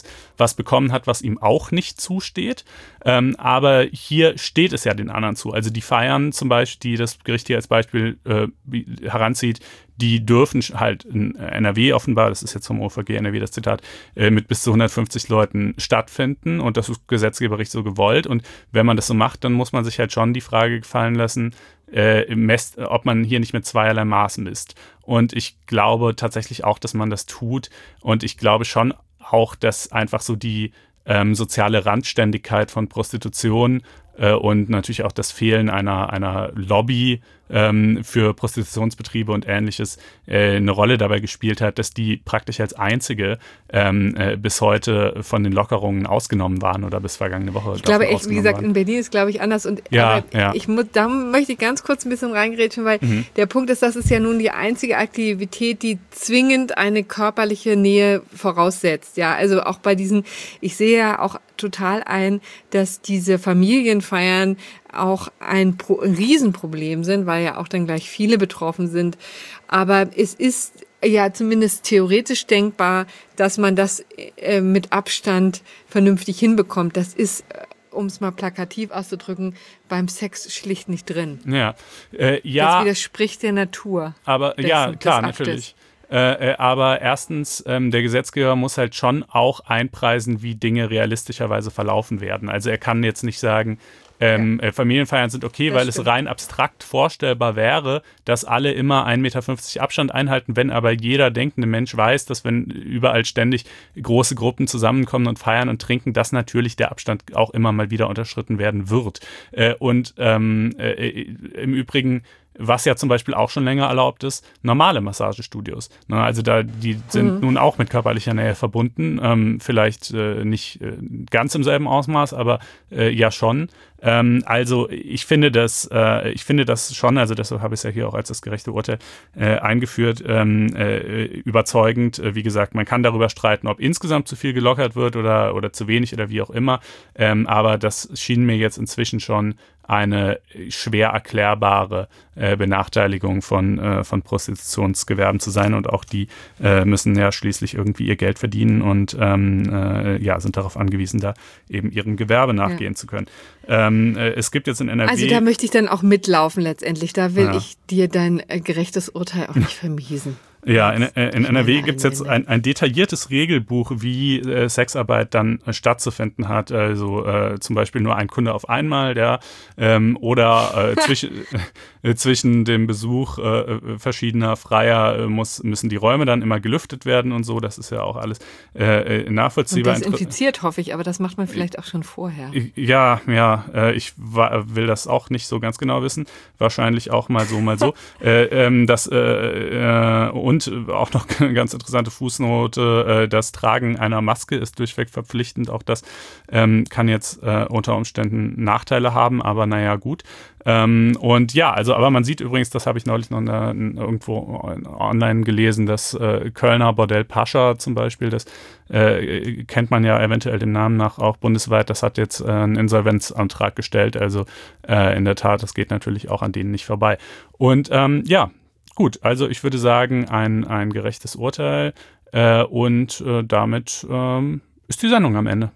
was bekommen hat, was ihm auch nicht zusteht. Ähm, aber hier steht es ja den anderen zu. Also die Feiern zum Beispiel, die das Gericht hier als Beispiel äh, heranzieht, die dürfen halt in N R W offenbar, das ist jetzt vom O V G N R W das Zitat, äh, mit bis zu hundertfünfzig Leuten stattfinden und das ist gesetzgeberisch so gewollt. Und wenn man das so macht, dann muss man sich halt schon die Frage gefallen lassen, äh, Mess, ob man hier nicht mit zweierlei Maß misst. Und ich glaube tatsächlich auch, dass man das tut. Und ich glaube schon auch, dass einfach so die ähm, soziale Randständigkeit von Prostitution äh, und natürlich auch das Fehlen einer, einer Lobby ähm, für Prostitutionsbetriebe und Ähnliches äh, eine Rolle dabei gespielt hat, dass die praktisch als einzige ähm, äh, bis heute von den Lockerungen ausgenommen waren oder bis vergangene Woche. Ich glaube echt, wie gesagt, waren. In Berlin ist, glaube ich, anders. Und ja, ja. Ich muss, da möchte ich ganz kurz ein bisschen reingrätschen, weil mhm. der Punkt ist, das ist ja nun die einzige Aktivität, die zwingend eine körperliche Nähe voraussetzt. Ja, also auch bei diesen, ich sehe ja auch total ein, dass diese Familienfeiern auch ein, Pro- ein Riesenproblem sind, weil ja auch dann gleich viele betroffen sind. Aber es ist ja zumindest theoretisch denkbar, dass man das äh, mit Abstand vernünftig hinbekommt. Das ist, äh, um es mal plakativ auszudrücken, beim Sex schlicht nicht drin. Ja, äh, ja. Das widerspricht der Natur. Aber des, ja, klar, natürlich. Äh, äh, aber erstens, ähm, der Gesetzgeber muss halt schon auch einpreisen, wie Dinge realistischerweise verlaufen werden. Also er kann jetzt nicht sagen, ähm, ja. Familienfeiern sind okay, das weil stimmt. es rein abstrakt vorstellbar wäre, dass alle immer ein Meter fünfzig Abstand einhalten, wenn aber jeder denkende Mensch weiß, dass wenn überall ständig große Gruppen zusammenkommen und feiern und trinken, dass natürlich der Abstand auch immer mal wieder unterschritten werden wird. Äh, und ähm, äh, im Übrigen, was ja zum Beispiel auch schon länger erlaubt ist, normale Massagestudios. Ne, also da, die sind mhm. nun auch mit körperlicher Nähe verbunden, ähm, vielleicht äh, nicht äh, ganz im selben Ausmaß, aber äh, ja schon. Ähm, also ich finde das, äh, ich finde das schon, also deshalb habe ich es ja hier auch als das gerechte Urteil äh, eingeführt, ähm, äh, überzeugend. Äh, wie gesagt, man kann darüber streiten, ob insgesamt zu viel gelockert wird oder, oder zu wenig oder wie auch immer. Ähm, aber das schien mir jetzt inzwischen schon eine schwer erklärbare äh, Benachteiligung von, äh, von Prostitutionsgewerben zu sein. Und auch die äh, müssen ja schließlich irgendwie ihr Geld verdienen und ähm, äh, ja, sind darauf angewiesen, da eben ihrem Gewerbe nachgehen ja. zu können. Ähm, äh, es gibt jetzt in N R W... Also da möchte ich dann auch mitlaufen letztendlich. Da will ja. ich dir dein äh, gerechtes Urteil auch nicht vermiesen. Ja, in, in N R W gibt es jetzt ein, ein detailliertes Regelbuch, wie äh, Sexarbeit dann äh, stattzufinden hat. Also äh, zum Beispiel nur ein Kunde auf einmal, der ähm, oder äh, zwischen, äh, zwischen dem Besuch äh, verschiedener Freier äh, muss, müssen die Räume dann immer gelüftet werden und so. Das ist ja auch alles äh, nachvollziehbar. Und desinfiziert, hoffe ich, aber das macht man vielleicht auch schon vorher. Ja, ja, äh, ich war, will das auch nicht so ganz genau wissen. Wahrscheinlich auch mal so, mal so. äh, ähm, das äh, äh, Und auch noch eine ganz interessante Fußnote, äh, das Tragen einer Maske ist durchweg verpflichtend. Auch das ähm, kann jetzt äh, unter Umständen Nachteile haben, aber naja, gut. Ähm, und ja, also, aber man sieht übrigens, das habe ich neulich noch eine, irgendwo online gelesen, das äh, Kölner Bordell Pascha zum Beispiel, das äh, kennt man ja eventuell dem Namen nach auch bundesweit, das hat jetzt äh, einen Insolvenzantrag gestellt. Also äh, in der Tat, das geht natürlich auch an denen nicht vorbei. Und ähm, ja, gut, also ich würde sagen, ein, ein gerechtes Urteil äh, und äh, damit ähm, ist die Sendung am Ende.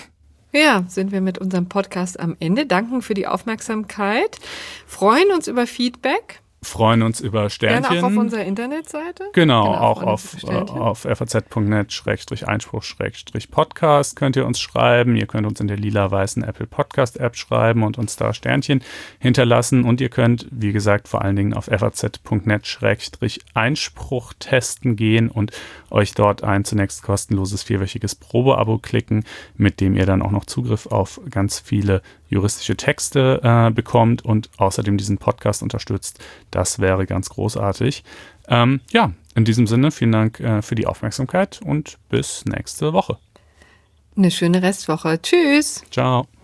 Ja, sind wir mit unserem Podcast am Ende. Danken für die Aufmerksamkeit. Freuen uns über Feedback. Freuen uns über Sternchen. Gerne auch auf unserer Internetseite. Genau, genau auch auf, auf f a z punkt net Schrägstrich Einspruch Schrägstrich Podcast könnt ihr uns schreiben. Ihr könnt uns in der lila-weißen Apple Podcast App schreiben und uns da Sternchen hinterlassen. Und ihr könnt, wie gesagt, vor allen Dingen auf f a z punkt net Schrägstrich Einspruch testen gehen und euch dort ein zunächst kostenloses vierwöchiges Probeabo klicken, mit dem ihr dann auch noch Zugriff auf ganz viele juristische Texte äh, bekommt und außerdem diesen Podcast unterstützt. Das wäre ganz großartig. Ähm, ja, in diesem Sinne, vielen Dank äh, für die Aufmerksamkeit und bis nächste Woche. Eine schöne Restwoche. Tschüss. Ciao.